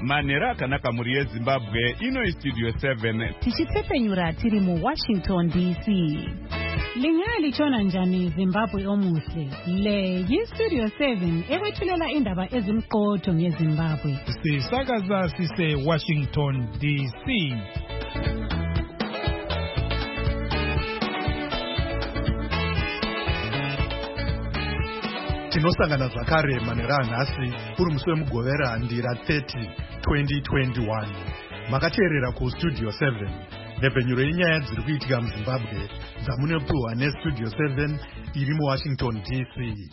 Manera akanaka muri yeZimbabwe ino Studio 7 tichitsepenyura tiri mu Washington DC. Lingali chona njani Zimbabwe omuhle. Le Studio 7 ewethulela indaba ezimqotho ngeZimbabwe. Sisakaza sise Washington DC. Tinosangana zvakare manera nhasi uri musi wemugovera ndira 30 2021. Makateerera ku Studio 7 nepfenyuro yenyaya dziri kuitika muZimbabwe dzamunopiwa neStudio 7 iri muWashington DC.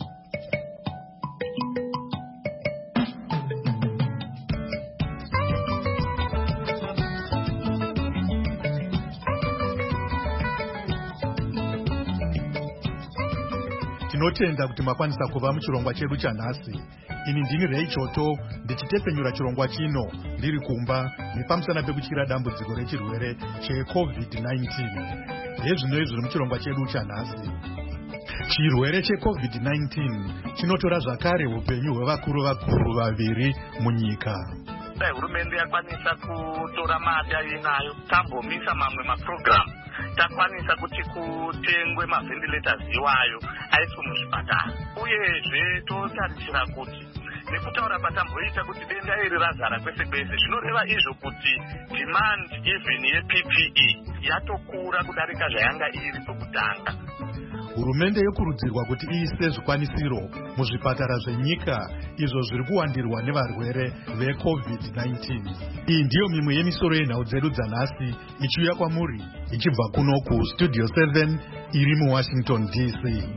Tinotenda kuti makwanisa kuva muchirongwa chedu chanhasi. Ini ndini Reichoto ndichitepfenyura chirongwa chino ndiri kumba nepamusana pekutyira dambudziko rechirwere cheCovid-19. Hezvino izvo muchirongwa chedu chanhasi. Chirwere cheCovid-19 chinotora zvakare upenyu hwevakuru vaviri munyika. Hurumende yakwanisa kutora mari inayo tambomisa mamwe maprogramu takwanisa kuti kutengwe maventilators iwayo aiswe muzvipatara uyezve totarisira kuti nekutaura patamboita kuti denda iri razara kwese kwese zvinoreva izvo kuti demand even yePPE yatokura kudarika zvayanga iri pokutanga. Hurumende yokurudzirwa kuti iise zvikwanisiro muzvipatara zvenyika izvo zviri kuwandirwa nevarwere veCovid-19. Iyi ndiyo mimwe yemisoro yenhau dzedu dzanhasi ichiuya kwamuri ichibva kuno ku Studio 7 iri muWashington DC.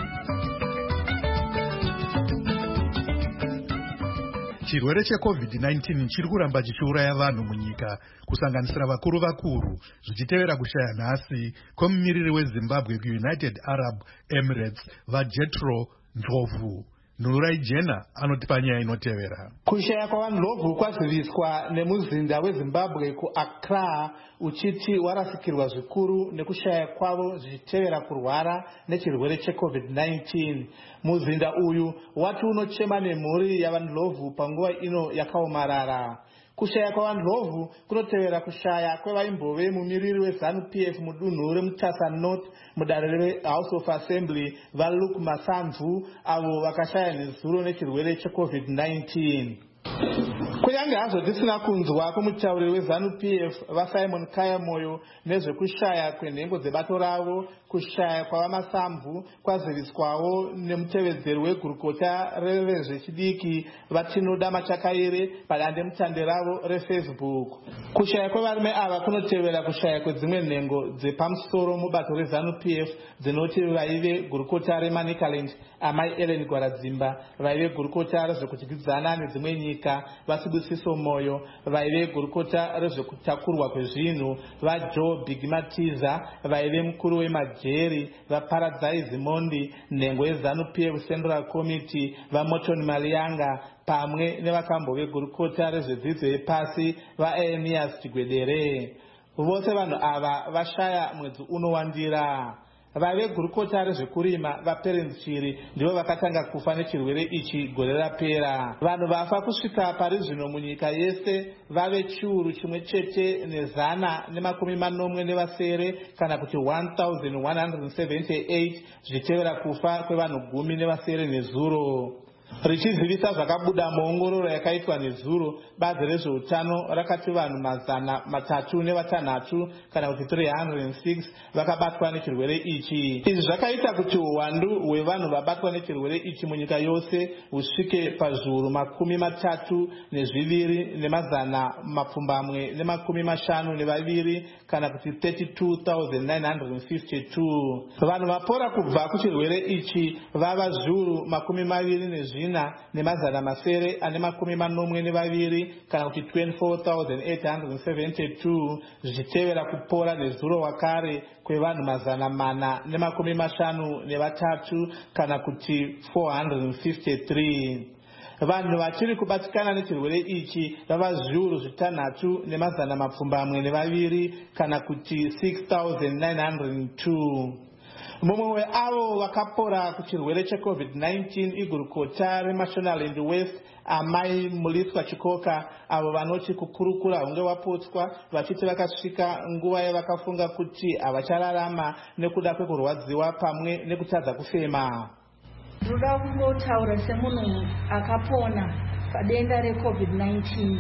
Chirwere cheCovid-19 chiri kuramba chichiuraya vanhu munyika kusanganisira vakuru zvichitevera kushaya nhasi kwemumiriri weZimbabwe kuUnited Arab Emirates vaJethro Ndlovu. Nurai Jena anotipa nyaya inotevera. Kushaya kwavanhu kwaziviswa nemuzinda weZimbabwe kuAccra uchiti warasikirwa zvikuru nekushaya kwavo zvichitevera kurwara nechirwere cheCovid-19. Muzinda uyu wati unochema nemhuri yavanhu panguva ino yakaomarara. Kushaya kwavanhu kunotevera kushaya kwevaimbove mumiriri weZANU-PF mudunhu reMutasa North mudare reHouse of Assembly vaLuke Masanvu avo vakashaya nezuro nechirwere cheCovid-19. Kunyange hazvo tisina kunzwa kumutauriri weZANU-PF vaSimon Kayamoyo nezvekushaya kwenhengo dzebato ravo, kushaya kwavaMasamvu kwaziviswawo nemutevedzeri wegurukota revezvechidiki vaTinoda Machakaire padandemutande ravo reFacebook. Kushaya kwevarume ava kunotevera kushaya kwedzimwe nhengo dzepamusoro mubato reZANU-PF dzinoti vaive gurukota reManicaland Amai Ellen Gwaradzimba, vaive gurukota rezvekudyidzana nedzimwe nyika vaSibusiso Moyo, vaive gurukota rezvekutakurwa kwezvinhu vaJoe Bigimatiza, vaive mukuru wemajeri vaParadise Mondi, nhengo yeZANU-PF Central Committee vaMorton Malianga, pamwe nevakambove gurukota rezvedzidzo yepasi vaAeneas Chigwedere. Vose vanhu ava vashaya mwedzi unowandira. Vaive gurukota rezvekurima vaPerenchiri ndivo vakatanga kufa nechirwere ichi gore rapera. Vanhu vafa kusvika pari zvino munyika yese vave chiuru chimwe chete ne140 kana kuti 1178 zvichitevera kufa kwevanhu 10 nezuro. Richizivisa zvakabuda muongororo yakaitwa nezuro, bazi rezveutano rakati vanhu 306 kana kuti 306 vakabatwa nechirwere ichi. Izvi zvakaita kuti uwandu hwevanhu vabatwa nechirwere ichi munyika yose husvike pazviuru 32,252 kana kuti 32,952. Vanhu vapora kubva kuchirwere ichi vava zviuru 24,942 kana kuti 24,872 zvichitevera kupora nezuro wakare kwevanhu 453 kana kuti 453. Vanhu vachiri kubatikana nechirwere ichi vava zviuru 6,742 kana kuti 6,902. mumwe weavo vakapora kuchirwere cheCovid-19 igurukota reMashonaland West amai Muliswa Chikoka, avo vanoti kukurukura hunge wapotswa, vachiti vakasvika nguva yavakafunga kuti havachararama nekuda kwekurwadziwa pamwe nekutadza kufema. Ndoda kungotaura semunhu akapona padenda reCovid-19.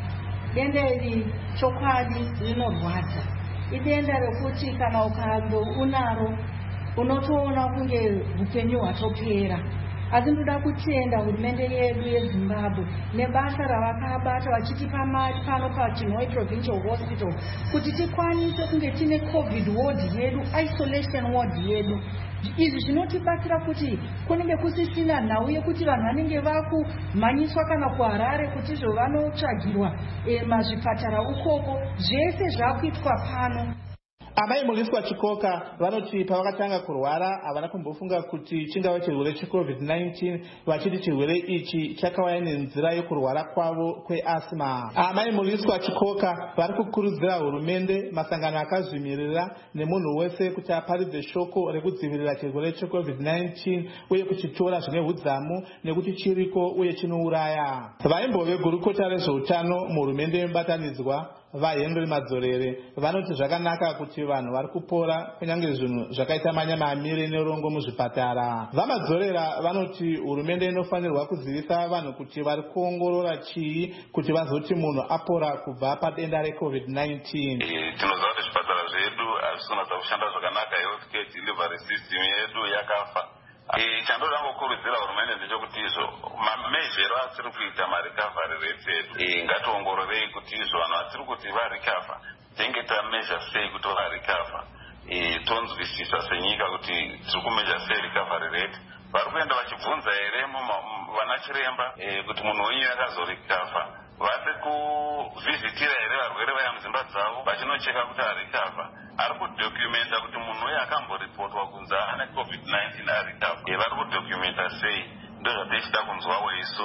Denda iri chokwadi rinorwadza. Idenda rekuti kana ukango unaro unotoona kunge upenyu hwatopera. Asi ndoda kutenda hurumende yedu yeZimbabwe nebasa ravakabata vachitipa mari pano paChinhoe Provincial Hospital kuti tikwanise kunge tine COVID ward yedu, isolation ward yedu. Izvi zvinotibatsira kuti kunenge kusisina nhau yekuti vanhu vanenge vakumhanyiswa kana kuHarare kuti izvo vanotsvagirwa mazvipatara ukoko. Zvese zvakuitwa pano. Amai Muliswa Chikoka vanoti pavakatanga kurwara havana kumbofunga kuti chingava chirwere cheCovid-19, vachiti chirwere ichi chakauya nenzira yekurwara kwavo kweasma. Amai Muliswa Chikoka vari kukurudzira hurumende, masangano akazvimirira nemunhu wese kuti aparidze shoko rekudzivirira chirwere cheCovid-19 uye kuchitora zvine hudzamu nekuti chiriko uye chinouraya. Vaimbove gurukota rezveutano muhurumende yemubatanidzwa vaHenry Madzorere vanoti zvakanaka kuti vanhu vari kupora kunyange zvinhu zvakaita manyama amire nerongo muzvipatara. VaMadzorera vanoti hurumende inofanirwa kuzivisa vanhu kuti vari kuongorora chii kuti vazoti munhu apora kubva padenda reCovid-19. Tinoziva kuti zvipatara zvedu hazvisina kushanda zvakanaka, healthcare delivery system yedu yakafa. Chandoda kukurudzira hurumende ndechekuti izvo mamezhero asiri kuita marecovery rate edu ngationgororei kuti izvo vanhu vasiri kuti varecover tenge tameasure sei kuti varecover, tonzwisisa senyika kuti tiri kumeasure sei recovery rate. Vari kuenda vachibvunza here vana chiremba kuti munhu wenyu akazorecover, vasi kuvhizitira here varwere vaya mudzimba dzavo vachinocheka kuti arecover, ari kudocumenta kuti munhu uyu akamboripotwa kunzi ane COVID-19 arecover, vari kudocumenta sei? Ndo zvatichida kunzwawo isu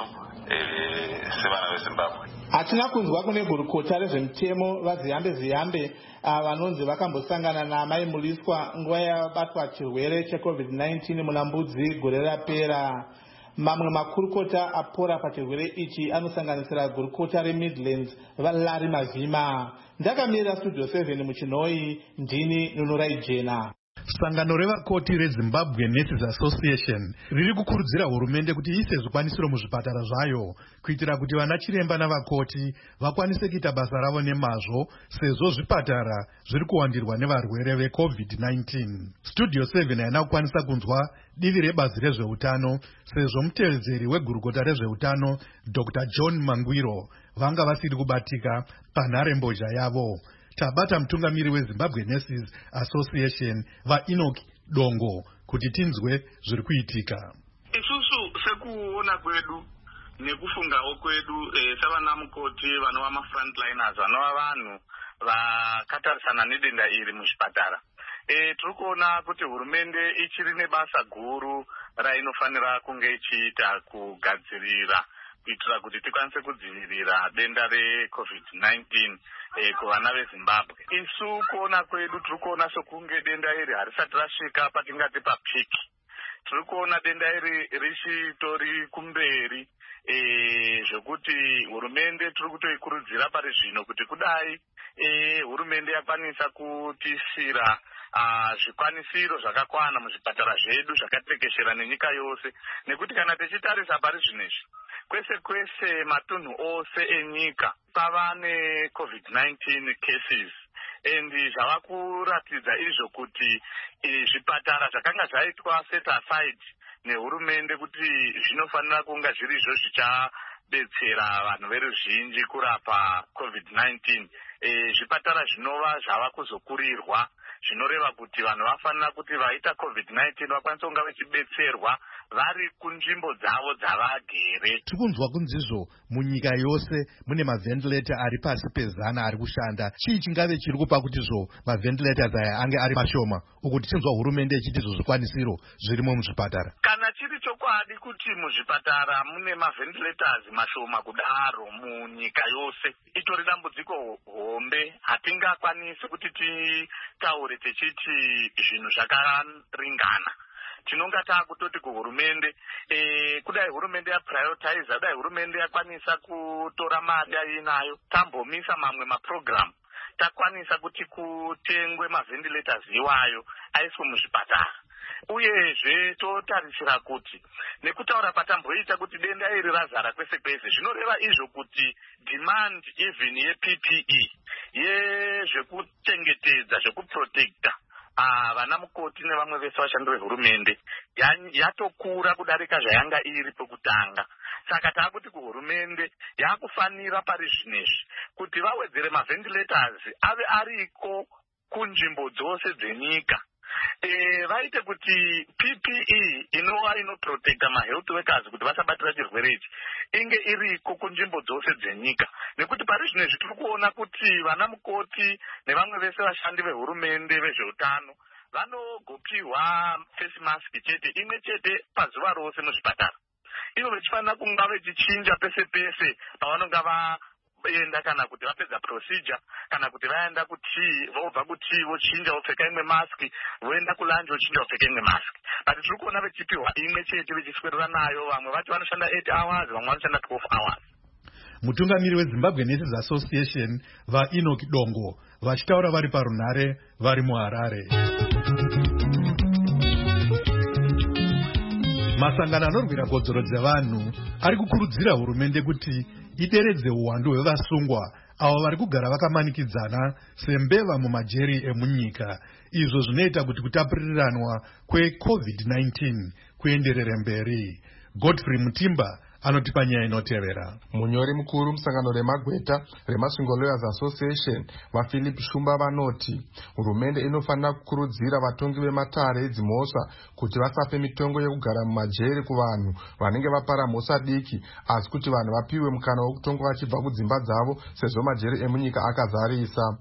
sevana veZimbabwe. Hatina kunzwa kune gurukota rezvemutemo vaZiyambe vanonzi vakambosangana naamai Muliswa nguva yavabatwa chirwere cheCovid-19 muna Mbudzi gore rapera. Mamwe makurukota apora pachirwere ichi anosanganisira gurukota reMidlands vaLarry Mavhima. Ndakamirira Studio 7 muChinhoe, ndini Nunurai Jena. Sangano revakoti reZimbabwe Nurses Association riri kukurudzira hurumende kuti iise zvikwanisiro muzvipatara zvayo kuitira kuti vana chiremba navakoti vakwanise kuita basa ravo nemazvo, sezvo zvipatara zviri kuwandirwa nevarwere veCovid-19. Studio 7 haina kukwanisa kunzwa divi rebazi rezveutano sezvo mutevedzeri wegurukota rezveutano Dr. John Mangwiro vanga vasiri kubatika panharembozha yavo. Tabata mutungamiri weZimbabwe Nurses Association vaEnoch Dongo kuti tinzwe zviri kuitika. Isusu sekuona kwedu nekufungawo kwedu savana mukoti vanova mafrontliners vanova vanhu vakatarisana nedenda iri muzvipatara, tiri kuona kuti hurumende ichiri nebasa guru rainofanira kunge ichiita kugadzirira kuitira kuti tikwanise kudzivirira denda reCovid-19 kuvana veZimbabwe. Isu kuona kwedu tiri kuona sokunge denda iri harisati rasvika patingati papiki. Tiri kuona denda iri richitori kumberi, zvokuti hurumende tiri kutoikurudzira pari zvino kuti kudai hurumende yakwanisa kutisira zvikwanisiro zvakakwana muzvipatara zvedu zvakatekeshera nenyika yose, nekuti kana tichitarisa pari zvinezvi kwese matunhu ose enyika pava neCovid-19 cases, and zvava kuratidza izvo kuti zvipatara zvakanga zvaitwa set aside nehurumende kuti zvinofanira kunga zviri izvo zvichadetsera vanhu veruzhinji kurapa COVID-19, zvipatara zvinova zvava kuzokurirwa, zvinoreva kuti vanhu vafanira kuti vaita COVID-19 vakwanise kunga vachidetserwa vari kunzvimbo dzavo dzavagere. Tiri kunzwa kunzizvo munyika yose mune mavhentilator ari pasi pezana ari kushanda. Chii chingave chiri kupa kuti zvo mavhentilators aya ange ari mashoma, uku tichinzwa hurumende ichiti zvo zvikwanisiro zvirimo muzvipatara? Kana chiri chokwadi chokwadi kuti muzvipatara mune mavhentilators mashoma kudaro munyika yose itori dambudziko hombe. Hatingakwanisi kuti titaure tichiti zvinhu zvakaringana. Tinonga taakutoti kuhurumende kudai hurumende yaprioritize, dai hurumende yakwanisa kutora mari ainayo tambomisa mamwe maprogram, takwanisa kuti kutengwe mavhentilators iwayo aiswe muzvipatara. Uyezve totarisira kuti nekutaura patamboita kuti denda iri razara kwese kwese, zvinoreva izvo kuti demand even yePPE yezvekuchengetedza zvekuprotecta vana mukoti nevamwe vese vashandi vehurumende yatokura kudarika zvayanga iri pekutanga. Saka taakuti kuhurumende yakufanira pari zvinezvi kuti vawedzere mavhentilators ave ariko kunzvimbo dzose dzenyika. Vaite kuti PPE inova inoprotecta mahealth workers kuti vasabatira chirwere ichi inge iriko kunzvimbo dzose dzenyika, nekuti pari zvinezvi tiri kuona kuti vana mukoti nevamwe vese vashandi vehurumende vezveutano vanogopiwa face mask chete imwe chete pazuva rose muzvipatara. Ivo vachifanira kunga vechichinja pese pese pavanonga vaenda, kana kuti vapedza procedure, kana kuti vaenda kutii, vobva kutii vochinja vopfeka imwe mask, voenda kulanje vochinja vopfeka imwe mask. But tiri kuona vechipiwa imwe chete vechiswerera nayo. Vamwe vacho vanoshanda 8 hours, vamwe vanoshanda 12 hours. Mutungamiri weZimbabwe Nurses Association vaEnoch Dongo vachitaura vari parunhare vari muHarare. Masangano anorwira kodzero dzevanhu ari kukurudzira hurumende kuti ideredze uwandu hwevasungwa avo vari kugara vakamanikidzana sembeva mumajeri emunyika, izvo zvinoita kuti kutapuriranwa kweCovid-19 kuenderere mberi. Godfrey Mutimba anotipa nyaya inotevera. Munyori mukuru musangano remagweta reMasvingo Lawyers Association vaPhilip Shumba vanoti hurumende inofanira kukurudzira vatongi vematare edzimhosva kuti vasape mitongo yekugara mumajeri kuvanhu vanenge vapara mhosva diki, asi kuti vanhu vapiwe mukana wekutonga vachibva kudzimba dzavo sezvo majeri emunyika akazarisa.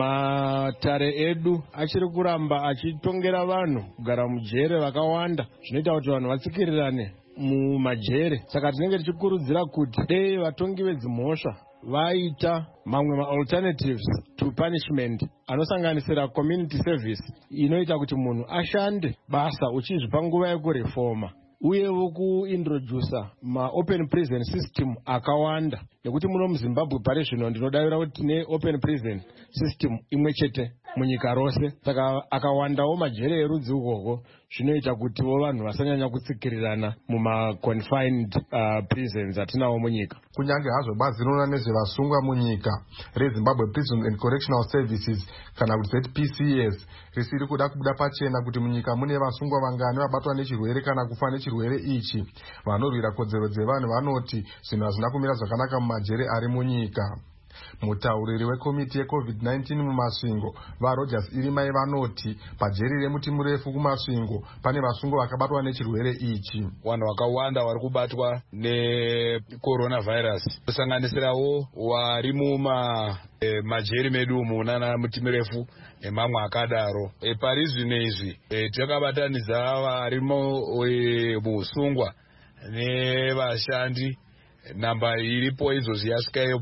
Matare edu achiri kuramba achitongera vanhu kugara mujere vakawanda, zvinoita kuti vanhu vatsikirirane mumajere. Saka tinenge tichikurudzira kuti dei vatongi vedzimhosva vaita mamwe ma-alternatives to punishment anosanganisira community service inoita kuti munhu ashande basa uchizvipa nguva yekurefoma, uyewo kuintrodusa ma-open prison system akawanda, nekuti muno muZimbabwe pari zvino ndinodavira kuti tine open prison system imwe chete munyika rose. Saka akawandawo majere erudzi ukoko zvinoita kutiwo vanhu vasanyanya kutsikirirana muma-confined prisons atinawo munyika. Kunyange hazvo bazi rinoona nezvevasungwa munyika reZimbabwe Prison and Correctional Services kana kuti ZPCS risiri kuda kubuda pachena kuti munyika mune vasungwa vangani vabatwa nechirwere kana kufa nechirwere ichi. Vanorwira kodzero dzevanhu vanoti zvinhu hazvina kumira zvakanaka mumajere ari munyika. Mutauriri wekomiti yeCovid-19 mumasvingo vaRogers Irimai vanoti pajeri remuti murefu kumasvingo pane vasungwa vakabatwa nechirwere ichi. Vanhu vakawanda vari kubatwa necoronavirus, kusanganisirawo vari majeri medu umu nana muti murefu nemamwe akadaro. Pari zvino izvi takabatanidza vari muusungwa nevashandi. Namba iripo izvozvi yasvikayo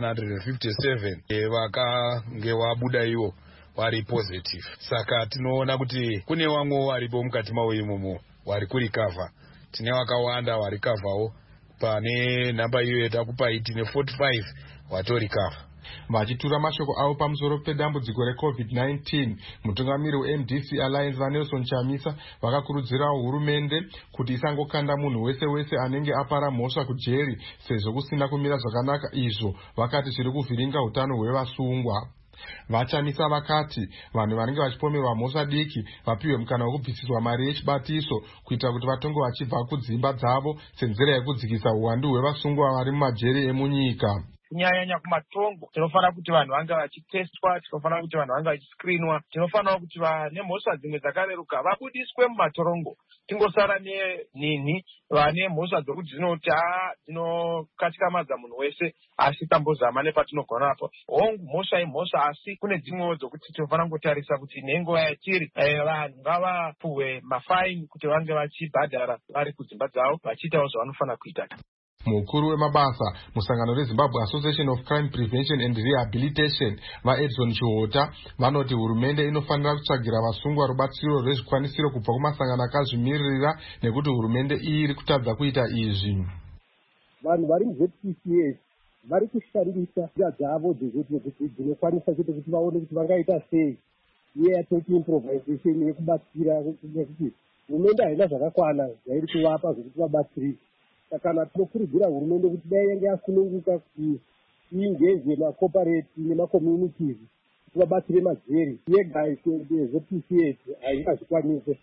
pa157 vakange vabuda ivo vari positive. Saka tinoona kuti kune vamwe varipo mukati mavo imomo vari kurikavha. Tine vakawanda varikavhawo pane namba iyo yatakupai tine 45 vatorikavha. Vachitura mashoko avo pamusoro pedambudziko reCovid-19, mutungamiri weMDC Alliance vaNelson Chamisa vakakurudzirawo hurumende kuti isangokanda munhu wese wese anenge apara mhosva kujeri sezvo kusina kumira zvakanaka izvo vakati zviri kuvhiringa utano hwevasungwa. Vachamisa vakati vanhu vanenge vachipomerwa mhosva diki vapiwe mukana wekubvisiswa mari yechibatiso kuitira kuti vatonge vachibva kudzimba dzavo senzira yekudzikisa uwandu hwevasungwa vari mumajeri emunyika. kunyanya kumatongo tinofanira kuti vanhu vange vachitestwa, tinofanira kuti vanhu vange vachiscreenwa, tinofanira kuti nemhosva dzimwe dzakareruka vabudiswe mumatorongo, tingosara nenhinhi vane mhosva dzokuti dzinoti dzinokatikamadza munhu wese, asi tambozama nepatinogonapo. Hongu mhosva imhosva, asi kune dzimwewo dzokuti tinofanira kutarisa kuti nenguva yatiri vanhu ngavapuhwe mafaini kuti vange vachibhadhara vari kudzimba dzavo vachiitawo zvavanofanira kuita. Mukuru wemabasa musangano reZimbabwe Association of Crime Prevention and Rehabilitation vaEdson Chihota vanoti hurumende inofanira kutsvagira vasungwa rubatsiro rwezvikwanisiro kubva kumasangano akazvimirira nekuti hurumende iyi iri kutadza kuita izvi. Vanhu vari muZPCS vari kushandisa njira dzavo dzinokwanisa kuti vaone kuti vangaita sei iye yatoti improvisation yekubatsira, nekuti hurumende haina zvakakwana zvairi kuvapa zvokuti vabatsirike. Kana tinokurudzira hurumende kuti dai yange yasununguka kuti iingeze macooperative nemacommunities kuti vabatsire majeri yega ZPCS haingazvikwanise.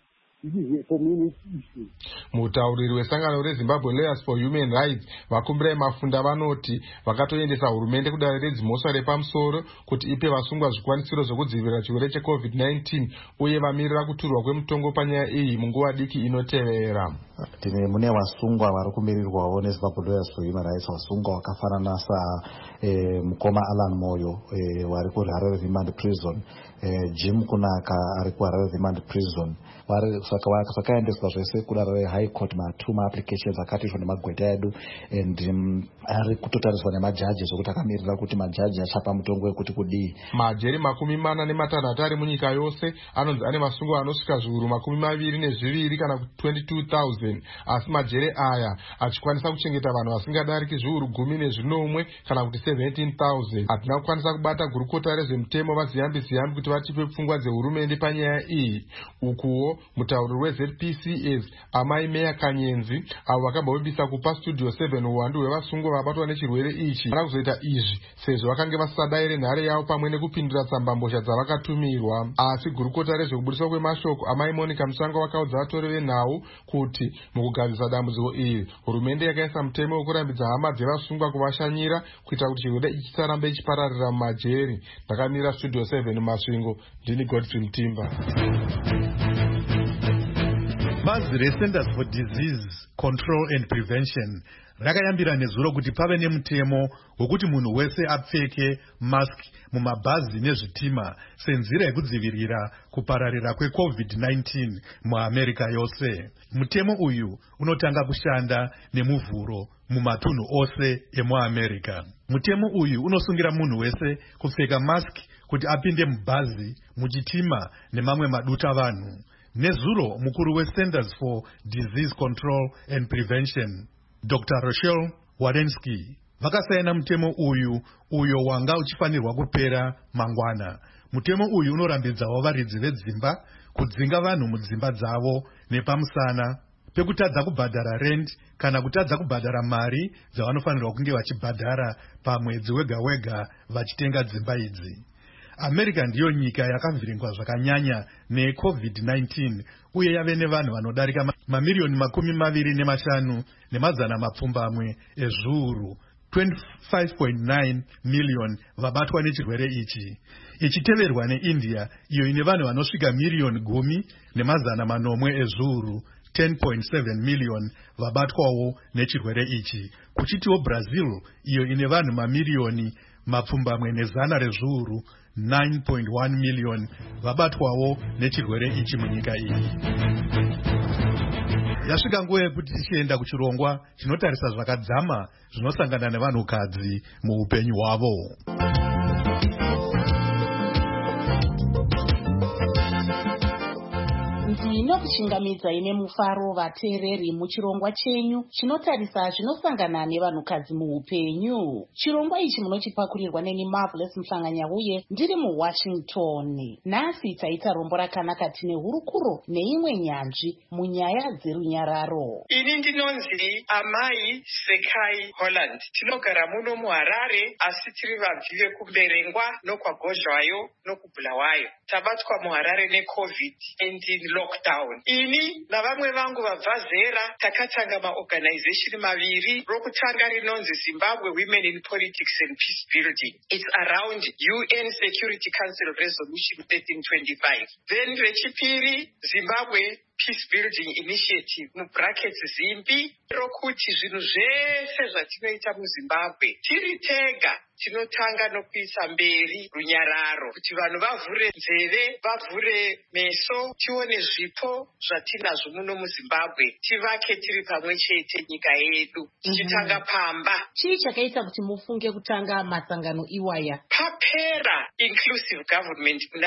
Mutauriri wesangano reZimbabwe Lawyers for Human Rights Vakumbirai Mafunda vanoti vakatoendesa hurumende kudare redzimhosva repamusoro kuti ipe vasungwa zvikwanisiro zvokudzivirira chirwere cheCovid-19 uye vamirira kuturwa kwemutongo panyaya iyi munguva diki inotevera. Mune vasungwa vari kumirirwawo neZimbabwe Lawyers for Human Rights, vasungwa vakafanana mukoma Alan Moyo vari kuHarare Remand Prison, Jim Kunaka ari kuHarare Remand Prison. Zvakaendeswa zvese kuDarare High Court applications akaitwa nemagweta edu, and ari kutotariswa nemajaji zvokuti akamirira kuti majaji achapa mutongo wekuti kudii. Majeri 46 ari munyika yose anonzi ane vasungwa vanosvika zviuru 22 kana 22,000, asi majeri aya achikwanisa kuchengeta vanhu vasingadariki zviuru 10 kana kuti 17,000. Hatina kukwanisa kubata gurukota rezvemutemo vaZiyambi kuti vatipe pfungwa dzehurumende panyaya iyi. Ukuwo mutauriri weZPCS Amai Meya Kanyenzi avo vakambobisa kupa Studio 7 uwandu hwevasungwa vabatwa nechirwere ichi vana kuzoita izvi sezvo vakange vasadaire nhare yavo pamwe nekupindura tsambambozha dzavakatumirwa. Asi gurukota rezvekubudiswa kwemashoko Amai Monica Musango vakaudza vatori venhau kuti mukugadzisa dambudziko iri hurumende yakaisa mutemo wekurambidza hama dzevasungwa kuvashanyira kuita kuti chirwere ichi chisarambe chipararira mumajeri. Ndakamira Studio 7 Masvingo, ndini Godfrey Mtimba. Bazi reCenters for Disease Control and Prevention rakayambira nezuro kuti pave nemutemo wokuti munhu wese apfeke mask mumabhazi nezvitima senzira yekudzivirira kupararira kweCovid-19 muAmerica yose. Mutemo uyu unotanga kushanda nemuvhuro mumatunhu ose emuAmerica. Mutemo uyu unosungira munhu wese kupfeka mask kuti apinde mubhazi, muchitima nemamwe maduta vanhu. Nezuro mukuru weCenters for Disease Control and Prevention Dr. Rochelle Walensky vakasaina mutemo uyo wanga uchifanirwa kupera mangwana. Mutemo uyu unorambidzawo varidzi vedzimba kudzinga vanhu mudzimba dzavo nepamusana pekutadza kubhadhara rent kana kutadza kubhadhara mari dzavanofanirwa kunge vachibhadhara pamwedzi wega wega vachitenga dzimba idzi. America ndiyo nyika yakavhiringwa zvakanyanya neCovid-19 uye yave nevanhu vanodarika mamiliyoni 25 nemazana mapfumbamwe ezviuru 25.9 million vabatwa nechirwere ichi. Ichiteverwa neIndia iyo ine vanhu vanosvika miliyoni 10 nemazana 8 ezviuru 10.7 million vabatwawo nechirwere ichi. Kuchitiwo Brazil iyo ine vanhu mamiliyoni mapfumbamwe nezana rezviuru 9.1 million vabatwawo nechirwere ichi munyika iyi. Yasvika nguva yekuti tichienda kuchirongwa chinotarisa zvakadzama zvinosangana nevanhukadzi muupenyu hwavo. Ndinokushingamidza ine mufaro vateereri muchirongwa chenyu chinotarisa zvinosangana nevanhukadzi muupenyu. Chirongwa ichi munochipakurirwa neni Marvelous Mhlanganyauye ndiri muWashington. Nhasi taita rombo rakanaka tine hurukuro neimwe nyanzvi munyaya dzerunyararo. Ini ndinonzi Amai Sekai Holland. Tinogara muno muHarare asi tiri vabvi vekumberengwa nokwagozhwayo nokubhulawayo. Tabatwa muHarare neCovid and lockdown. Ini navamwe vangu vabva zera takatanga maorganization maviri. Rokutanga rinonzi Zimbabwe Women in Politics and Peace Building. It's around UN Security Council Resolution 1325. Then rechipiri Zimbabwe Peace Building Initiative (ZIMPI) rokuti zvinhu zvese zvatinoita muZimbabwe tiri tega tinotanga nokuisa mberi runyararo kuti vanhu vavhure nzeve, vavhure meso, tione zvipo zvatinazvo muno muZimbabwe, tivake tiri pamwe chete nyika yedu tichitanga pamba. Chii chakaita kuti mufunge kutanga masangano iwaya? Papera inclusive government muna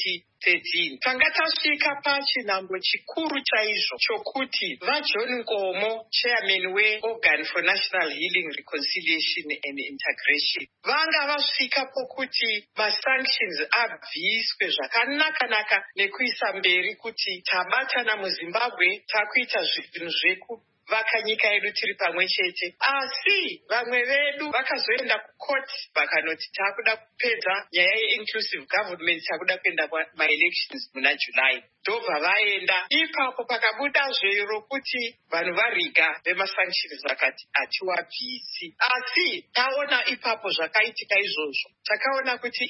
2013 tanga tasvika pachinhambo chikuru chaizvo chokuti vaJohn Nkomo, chairman weOrgan for National Healing, Reconciliation and Integration, vanga vasvika pokuti masanctions abviswe zvakanaka nekuisa mberi kuti tabatana muZimbabwe takuita zvinhu zvekuvaka nyika yedu tiri pamwe chete. Asi vamwe vedu vakazoenda kukoti vakanoti takuda kupedza nyaya yeinclusive government, takuda kuenda maelections muna July. Ndobva vaenda ipapo pakabuda zvero kuti vanhu variga vemasanctions vakati hatiwabvisi. Asi taona ipapo zvakaitika izvozvo, takaona kuti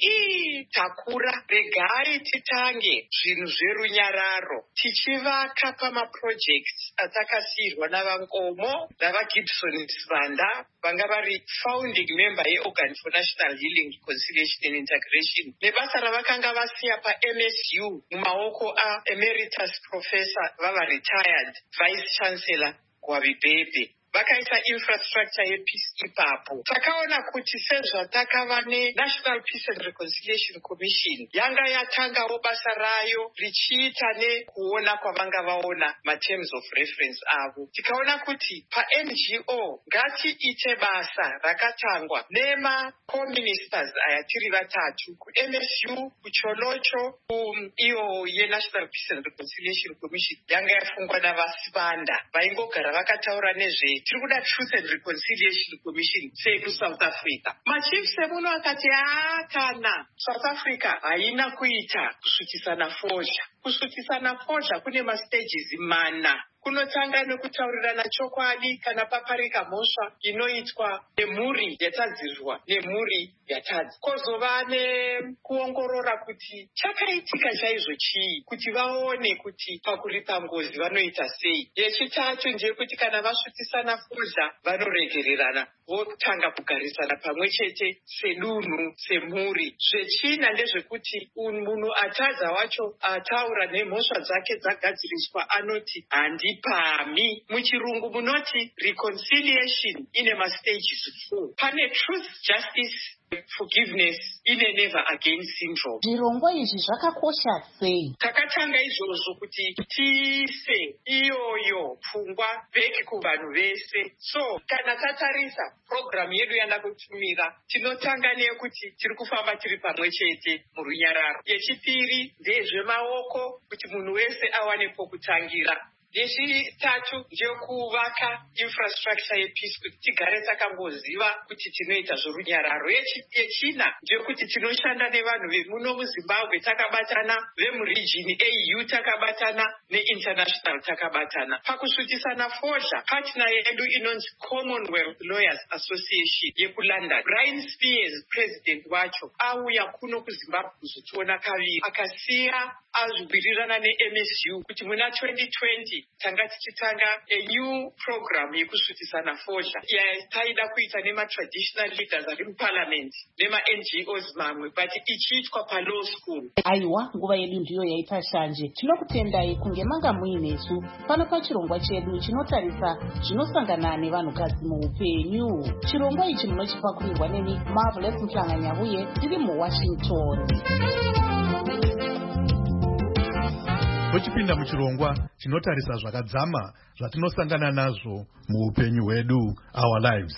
takura, regai titange zvinhu zverunyararo tichivaka pamaprojects atakasiyirwa navaNkomo navaGibson Sibanda vanga vari founding member yeOrgan for National Healing, Reconciliation and Integration, nebasa ravakanga vasiya paMSU mumaoko Emeritus Professor vava retired Vice Chancellor Gwabibebe. Vakaita infrastructure yepeace ipapo. Takaona kuti sezvatakava neNational Peace and Reconciliation Commission yanga yatangawo basa rayo richiita nekuona kwavanga vaona materms of reference avo. Tikaona kuti paNGO ngatiite basa rakatangwa nema-co-ministers aya tiri vatatu, kuMSU, kuCholocho, iyo yeNational Peace and Reconciliation Commission yanga yafungwa navaSibanda vaingogara vakataura nezve tiri kuda Truth and Reconciliation Commission seku-South Africa. Machiefs emuno akati kana South Africa haina kuita kusvikisana fozha. Kusvikisana fozha kune mastages mana. Kunotanga nekutaurirana chokwadi kana paparika mhosva inoitwa nemhuri yatadzirirwa nemhuri yatadzi. Kozova nekuongorora kuti chakaitika chaizvo chii, kuti vaone kuti pakuripa ngozi vanoita sei. Yechitatu ndeyekuti kana vasvikisana fozha vanoregererana votanga kugarisana pamwe chete sedunhu, semhuri. Zvechina ndezvekuti munhu atadza wacho ataura nemhosva dzake dzagadziriswa anoti handipami. Muchirungu munoti reconciliation ine mastages 4. Pane truth, justice, forgiveness ine never again syndrome. Zvirongwa izvi zvakakosha sei? Takatanga izvozvo kuti tiise iyoyo pfungwa bheki kuvanhu vese. So kana tatarisa program yedu yanda kutumira, tinotanga neyekuti tiri kufamba tiri pamwe chete murunyararo. Yechipiri ndezvemaoko kuti munhu wese awane pokutangira. Yechitatu ndeyekuvaka infrastructure yepeace kuti tigare takangoziva kuti tinoita zvorunyararo. Yechina ndeyekuti tinoshanda nevanhu vemuno muZimbabwe takabatana, vemuregion AU takabatana, neinternational takabatana. Pakusvikisana fozha, partner yedu inonzi Commonwealth Lawyers Association yekuLondon. Brian Spears, president wacho, auya kuno kuZimbabwe kuzotiona kaviri, akasiya azviwirirana neMSU kuti muna 2020 tanga tichitanga a new program yekusvikisana fozha yataida kuita nema-traditional leaders ari muparliament nema-NGOs mamwe, but ichiitwa palaw school. Aiwa, nguva yedu ndiyo yaita shanje. Tinokutendai kunge manga muinesu pano pachirongwa chedu chinotarisa zvinosangana nevanhukadzi muupenyu. Chirongwa ichi munochipakurirwa neni Marvelous Mhlanga-Nyabuye tiri muWashington. Tochipinda muchirongwa chinotarisa zvakadzama zvatinosangana nazvo muupenyu hwedu, our lives.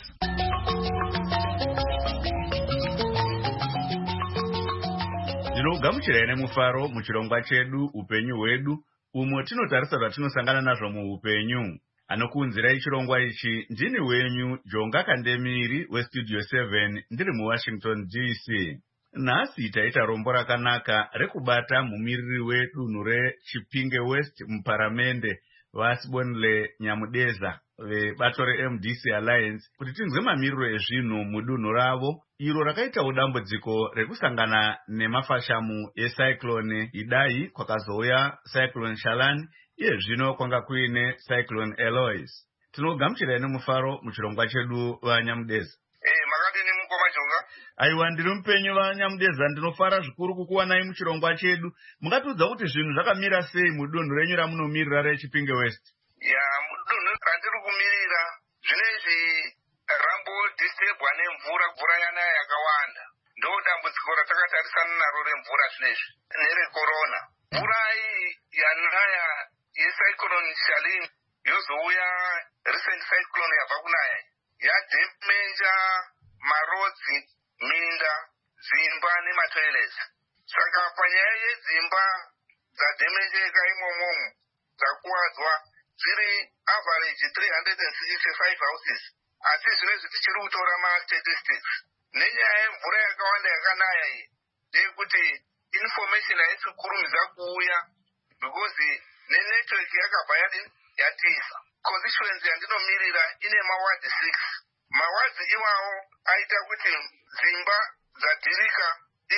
Ndinogamuchirai nemufaro muchirongwa chedu upenyu hwedu, umo tinotarisa zvatinosangana nazvo muupenyu. Anokuunzirai chirongwa ichi ndini wenyu Jonga Kandemiri weStudio 7 ndiri muWashington DC. Nhasi taita rombo rakanaka rekubata mumiriri wedunhu reChipinge West muparamende vaSibonile Nyamudeza vebato reMDC Alliance kuti tinzwe mamiriro ezvinhu mudunhu ravo iro rakaitawo dambudziko rekusangana nemafashamu ecyclone Idai kwakazouya cyclone Shalani iye zvino kwanga kuine cyclone Eloise. Tinogamuchirai nemufaro muchirongwa chedu vaNyamudeza. Makadini mukoma chonga? Aiwa, ndiri mupenyu vaNyamudeza, ndinofara zvikuru kukuwanai muchirongwa chedu. Mungatiudza kuti zvinhu zvakamira sei mudunhu renyu ramunomirira reChipinge West? Mudunhu randiri kumirira zvinezvi rambodhisturbwa nemvura yanaya yakawanda. Ndo dambudziko ratakatarisana naro remvura zvinezvi nerekorona. Mvura iyi yanaya yecyclone Shalini yozouya recent cyclone yabva kunaya yadhemenja marodzi, minda, dzimba nematoilets. Saka panyaya yedzimba dzadhemenjeka imomomo dzakuwadzwa dziri average 365 houses, asi zvinezvi tichiri kutora mastatistics. Nenyaya yemvura yakawanda yakanaya iyi ndeyekuti information haisi kurumidza kuuya because nenetwork yakabva yatiza. Constituency yandinomirira ine mawadzi 6. Mawadzi iwawo aita kuti dzimba dzadhirika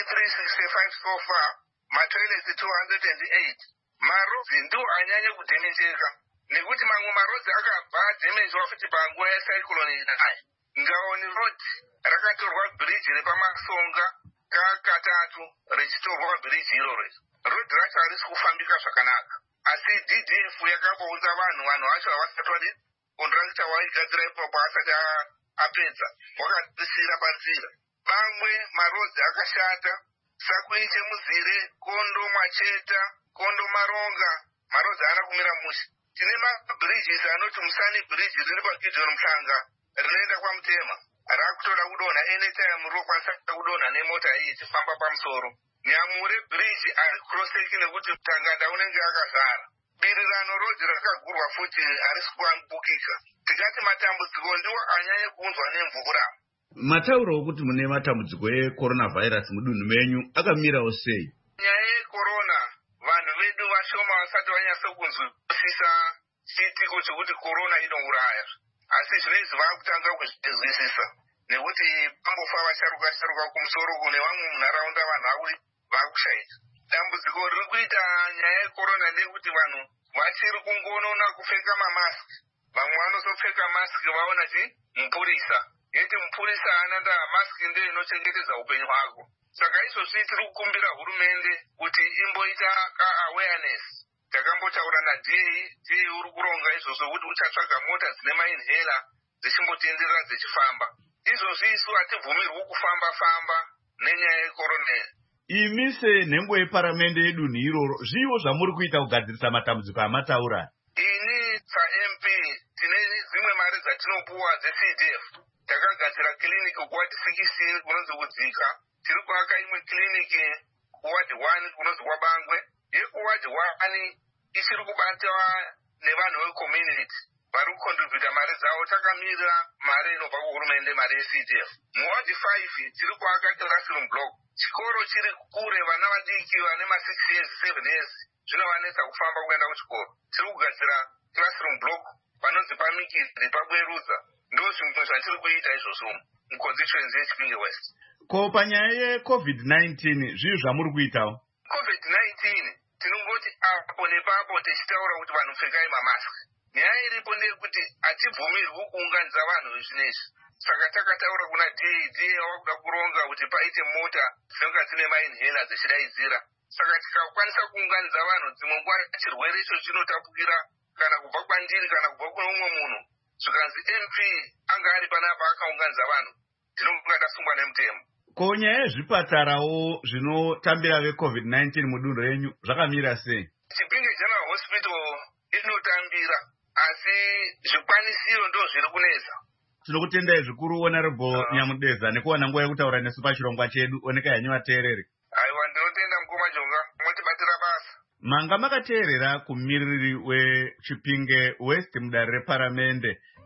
i365 so far, matoilets 208. Marodzi ndiwo anyanya kudhemenjeka nekuti mamwe marodzi akabva adhemenjwa futi panguva yecyclone inaya. Ngaoni road rakatorwa bridge repamasonga kakatatu richitorwa bridge iroro. Road racho harisi kufambika zvakanaka. Asi DDF yakaboudza vanhu vacho havasati vadi contractor waigadzira ipapo asati apedza wakadzisira panzira. Mamwe marodzi akashata, Sakui Chemuzire, Kondo Macheta, Kondo Maronga, marodzi haana kumira mushe. Tine mabridges anoti Musani bridge riri paGideon Mhlanga rinoenda kwaMutema rakutoda kudonha anytime rokwanisa kudonha nemota iyi ichifamba pamusoro. Nyamure bridge ari crosseki nekuti Tanganda unenge akazara. Birirano road rakagurwa futi harisi kuambukika. Tikati matambudziko ndiwo anyanya kuunzwa nemvura. Matauro okuti mune matambudziko eCoronavirus mudunhu menyu akamirawo sei? Nyaya yecorona vanhu vedu vashoma vasati vanyasa kunzwisisa chiitiko chekuti corona inouraya. Asi zvinezvi vakutanga kuzvinzwisisa nekuti pambofa vasharuka kumusoro kune vamwe munharaunda vanhu vakushaita. Dambudziko riri kuita nyaya yecorona nekuti vanhu vachiri kungonona kupfeka mamasiki. Vamwe vanozopfeka masiki vaona mupurisa. Yeti mupurisa haana ndaa, masiki ndiyo inochengetedza upenyu hwako. Saka izvozvi tiri kukumbira hurumende kuti imboita ka-awareness. Takambotaura naDA uri kuronga izvozvo kuti uchatsvaga mota dzine mainhaler dzichimbotenderera dzichifamba. Izvozvi isu hatibvumirwi kufamba nenyaya yecorona. Imi senhembo yeparamende yedunhu iroro, zviwo zvamuri kuita kugadzirisa matambudziko amataura? Ini saMP tine dzimwe mari dzatinopuwa dzeCDF. Takagadzira kiliniki kuwadi 16 kunonzi Kudzika. Tiri kuaka imwe kiliniki kuwadi 1 kunonzi Kwabangwe. Yekuwadi 1 ichiri kubatwa nevanhu vecommunity vari kukontributa mari dzavo. Takamira mari inobva kuhurumende, mari yeCDF. Muwadi 5 tiri kuaka classroom block. Chikoro chiri kure, vana vadiki vane ma6 years 7 years zvinovanetsa kufamba kuenda kuchikoro. Tiri kugadzira classroom block panonzi paMikiri paBweruza. Ndo zvimwe zvatiri kuita izvozvo muconstituency yeChipinge West. Ko panyaya yeCovid-19 zvii zvamuri kuitawo? COVID-19 tinongoti apo nepapo tichitaura kuti vanhu pfekai mamasiki. Nyaya iripo ndeyekuti hatibvumirwi kuunganidza vanhu vezvinezvi. Saka takataura kuna DA wakuda kuronga kuti paite mota dzinonga dzine mainhaler dzichidaidzira. Saka tikakwanisa kuunganidza vanhu, dzimwe nguva chirwere icho chinotapukira kana kubva kwandiri kana kubva kune umwe munhu. Zvikanzi MP anga ari panapa akaunganidza vanhu, ndinonga ndasungwa nemutemo. Ko nyaya yezvipatarawo zvinotambira veCovid-19 mudunhu renyu zvakamira sei? Chipinge General Hospital inotambira, asi zvikwanisiro ndo zviri kunetsa. Tinokutendai zvikuru Honorable Nyamudeza nekuwana nguva yekutaura nesu pachirongwa chedu. Oneka henyu vateereri. Aiwa, ndinotenda mukoma Jonga, motibatira basa. Manga makateerera kumiriri weChipinge West mudare reparamende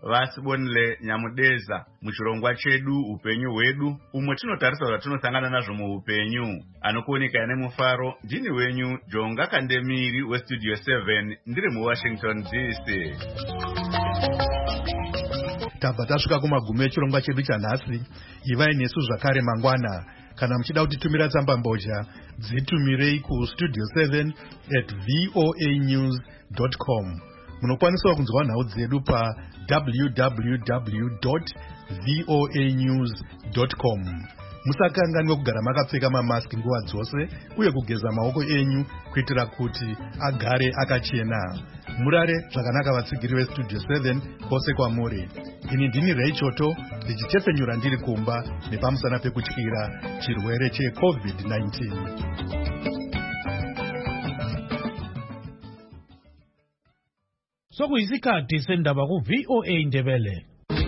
vasibonile Nyamudeza muchirongwa chedu upenyu hwedu umwe tinotarisa kuti tinosangana nazvo muupenyu. Anokuoneka nemufaro ndini wenyu Jonga Kandemiri weStudio 7 ndiri muWashington DC. Tabva tasvika kumagumo echirongwa chedu chanhasi. Ivai nesu zvakare mangwana. Kana muchida kutitumira tsamba mbozha dzitumirei kustudio7@voanews.com. Munokwanisawo kunzwa nhau dzedu pa www.voanews.com. Musakanganwe kugara makapfeka mamaski nguva dzose uye kugeza maoko enyu kuitira kuti agare akachena. Murare zvakanaka vatsigiri veStudio 7 kwose kwamuri. Ini ndini Ray Choto ndichitepfenyura ndiri kumba nepamusana pekutyira chirwere cheCovid-19. Sokuyisikhathi sendaba ku-VOA Ndebele.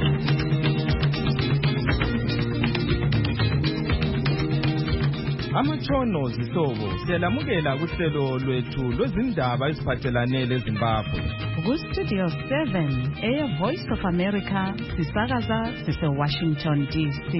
Amatshono zihlobo siyalamukela kuhlelo lwethu lwezindaba eziphathelane leZimbabwe. KuStudio 7 eyeVoice of America sisakaza sise-Washington DC.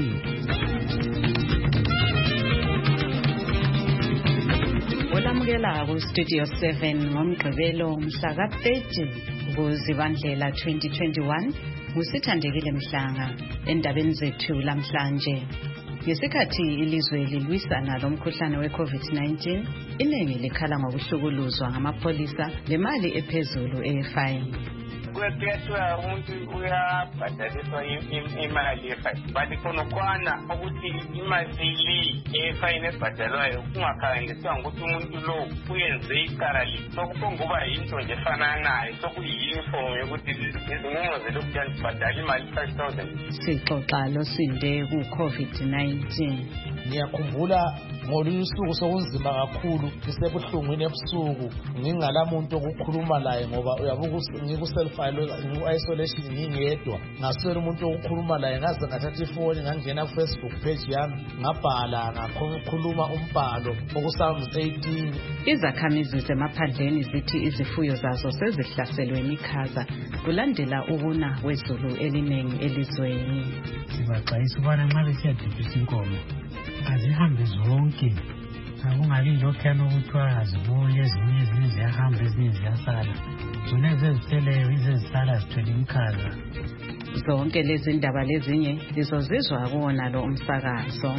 Olamukela kuStudio 7 ngomgqibelo mhla ka-30 kuZibandlela 2021 ngusithandekile Mhlanga endabeni zethu lamhlanje. Ngesikhathi ilizwe lilwisana lomkhuhlane we-COVID-19, iningi likhala ngokuhlukuluzwa ngamapolisa lemali ephezulu eyefine. Kuyathiwa umuntu uyabhadaliswa imali yefine, but khonokwana ukuthi imali le eyefine ebhadalwayo kungakhangeliswa ngokuthi umuntu lo uyenze ikarali. Sokuphonguba yinto nje efananayo, sokuyiyunifomu yokuthi izinqumo zelokhu yandibhadala imali 5,000. Sixoxa losinde ku-COVID-19. Ngiyakhumbula ngolunye usuku sokunzima kakhulu, ngisebuhlungwini ebusuku, ngingalamuntu okukhuluma laye ngoba uyabuka ngiku-self-file, ngiku-isolation ngingedwa, ngaswela umuntu okukhuluma laye. Ngaze ngathatha ifoni ngangena ku-Facebook page yami ngabhala ngakhuluma umbhalo okuSphamu 18. Izakhamizi zemaphandleni zithi izifuyo zazo sezihlaselwe imikhaza kulandela ukuna kwezulu eliningi elizweni. Sibaxwayisa ukubana nxa besiyadibisa inkomo azihambe zonke, akungabi lokhuyana okuthiwa azibuye, ezinye ziyahamba ezinye ziyasala. Zona ezizitheleyo izezisala zithwele imikhaza. Zonke lezi ndaba lezinye lizozizwa kuwona lo umsakazo.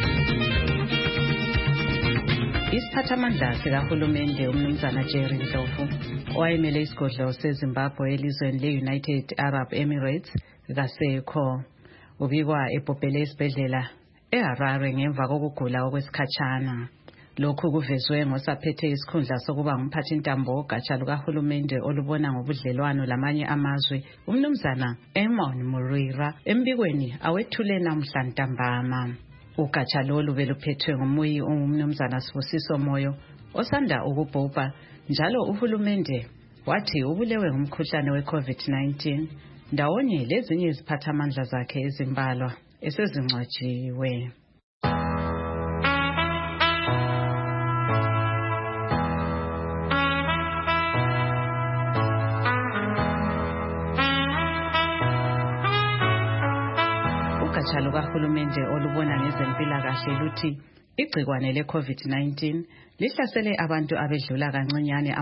Isiphathamandla sikahulumende umnumzana Jerry Ndlovu owayemele isigodlo seZimbabwe elizweni le-United Arab Emirates kasekho ubikwa ebhobhele esibhedlela eHarare ngemva kokugula okwesikhatshana. Lokhu kuvezwe ngosaphethe isikhundla sokuba ngumphathintambo wogatsha lukahulumende olubona ngobudlelwano lamanye amazwe umnumzana Emon Murira embikweni awethule namhla ntambama. Ugatsha lolu beluphethwe ngumuyi umnumzana Sibusiso Moyo osanda ukubhubha, njalo uhulumende wathi ubulewe ngumkhuhlane we-COVID-19 ndawonye lezinye iziphathamandla zakhe ezimbalwa esezingcwatshiwe. Ugatsha lukahulumende olubona ngezempilakahle luthi igcikwane le-COVID-19 lihlasele abantu abedlula kancinyane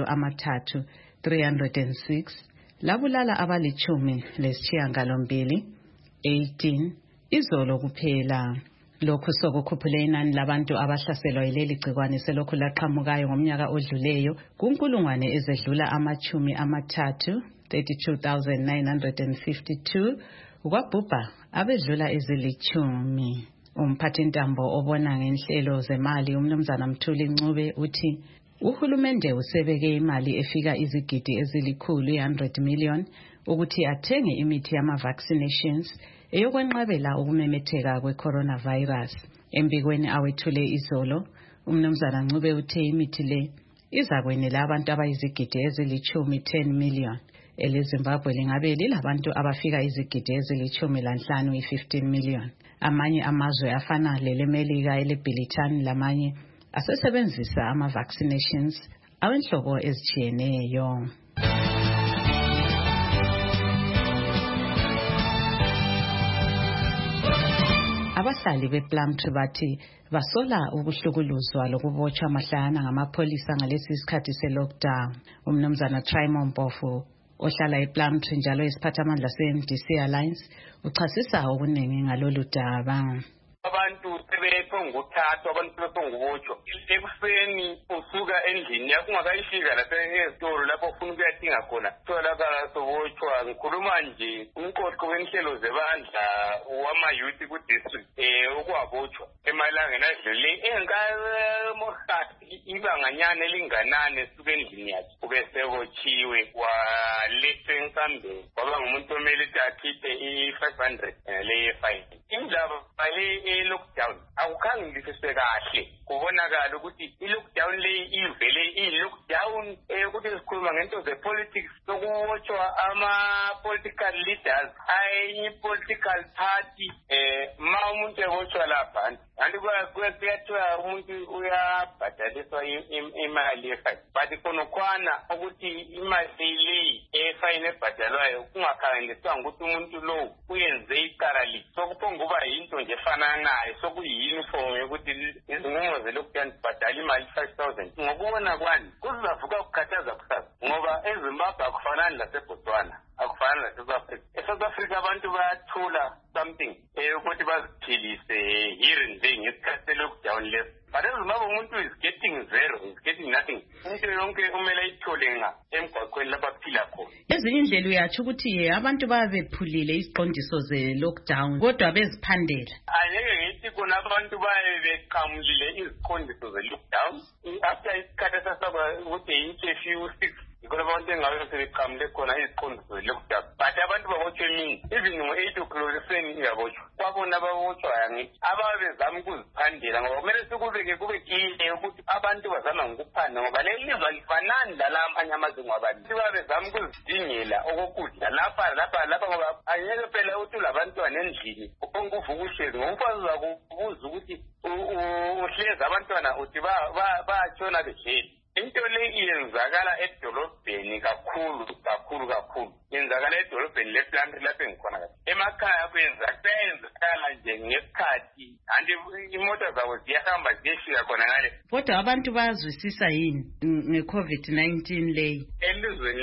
306, labulala abali-18 izolo kuphela. Lokhu sokukhuphule inani labantu abahlaselwa yileli gcikwane selokhu laqhamukayo ngomnyaka odluleyo kunkulungwane ezedlula 32,952 kwabhubha abedlula ezili-10. Umphathintambo obona ngenhlelo zemali umnumzana Mthuli Ncube uthi uhulumende usebeke imali efika izigidi ezili-100 million ukuthi athenge imithi yama-vaccinations eyokwenqabela ukumemetheka kwe-coronavirus. Embikweni awethule izolo, umnumzana Ncube uthe imithi le izakwenela abantu abayizigidi ezili-10 million. EleZimbabwe lingabe lilabantu abafika izigidi ezili-15 15 million. Amanye amazwe afana leleMelika, eleBrithani lamanye asesebenzisa ama-vaccinations awenhlobo ezitshiyeneyo. Abahlali bePlumtree bathi basola ukuhlukuluzwa lokubotshwa mahlana ngamapholisa ngalesi sikhathi se-lockdown. Umnumzana Trimon Mpofu ohlala ePlumtree njalo isiphathamandla se-MDC Alliance uchasisa okuningi ngalolu daba. Abantu sebeponguthathwa, abantu sebepongubotshwa. Ekuseni usuka endlini yakho ungakayifika lapha ezitolo lapho ufuna ukuyadinga khona. Tholakala sobotshwa. Ngikhuluma nje umqoqo wenhlelo zebandla wama-youth ku-district ukwabotshwa emalangeni adlule enkamohati ibanganyana elinganane esuka endlini yakhe ube sebotshiwe walethwa enkambeni kwaba ngumuntu omele ukuthi akhiphe i-500 leye-fine. Indaba i-lockdown akukhange ngilifiswe kahle kubonakala ukuthi i-lockdown le ivele i-lockdown ukuthi sikhuluma ngento ze-politics sokuwotshwa ama-political leaders ayi-political party ma umuntu ebotshwa lapha kanti kuyathiwa umuntu uyabhadaliswa imali ye-fine but khonokwana ukuthi imali leyi e-fine ebhadalwayo kungakhangeliswanga ukuthi umuntu lowo uyenze icala li sokuphonguba yinto nje efananayo sokuyiyuniform yokuthi izinqumo ze-lockdown zibhadala imali 5,000 ngokubona kwani kuzavuka ukukhathaza kusasa ngoba eZimbabwe akufanani laseBotswana akufana laseSouth Africa. eSouth Africa abantu bayathola something ukuthi baziphilise here and there ngesikhathi se-lockdown leso. But eZimbabwe umuntu is getting zero, is getting nothing. Into yonke kumele ayithole emgwaqweni lapho aphila khona. Ezinye indlela uyatsho ukuthi abantu babephulile isiqondiso ze-lockdown kodwa beziphandela. Angeke ngithi khona abantu beqhamulile iziqondiso ze-lockdown after isikhathi sasaba ukuthi i-curfew 6 because abantu engabe sebeqhamule khona iziqondiso ze-lockdown. But abantu babotshwe emini even ngo-8 o'clock ekuseni iyabotshwa. Kwabona ababotshwayo ngithi ababezama ukuziphandela ngoba kumele sikubeke kube kile ukuthi abantu bazama ngokuphanda ngoba leli lizwe lifanani lala amanye amazwe abantu babezama ukuzidingela okokudla lapha ngoba angeke phela uthi labantwana endlini uphonga uvuka uhlezi ngomfazi uzakubuza ukuthi uhlezi abantwana uthi batshona behleli. Into le iyenzakala edolobheni kakhulu. Yenzakala edolobheni lePlumtree lapho engikhona kahle. Emakhaya kuyenzakala nje ngesikhathi anti imoto zabo ziyahamba ziyefika khona ngale. Kodwa abantu bayazwisisa yini nge-COVID-19 leyi? Elizweni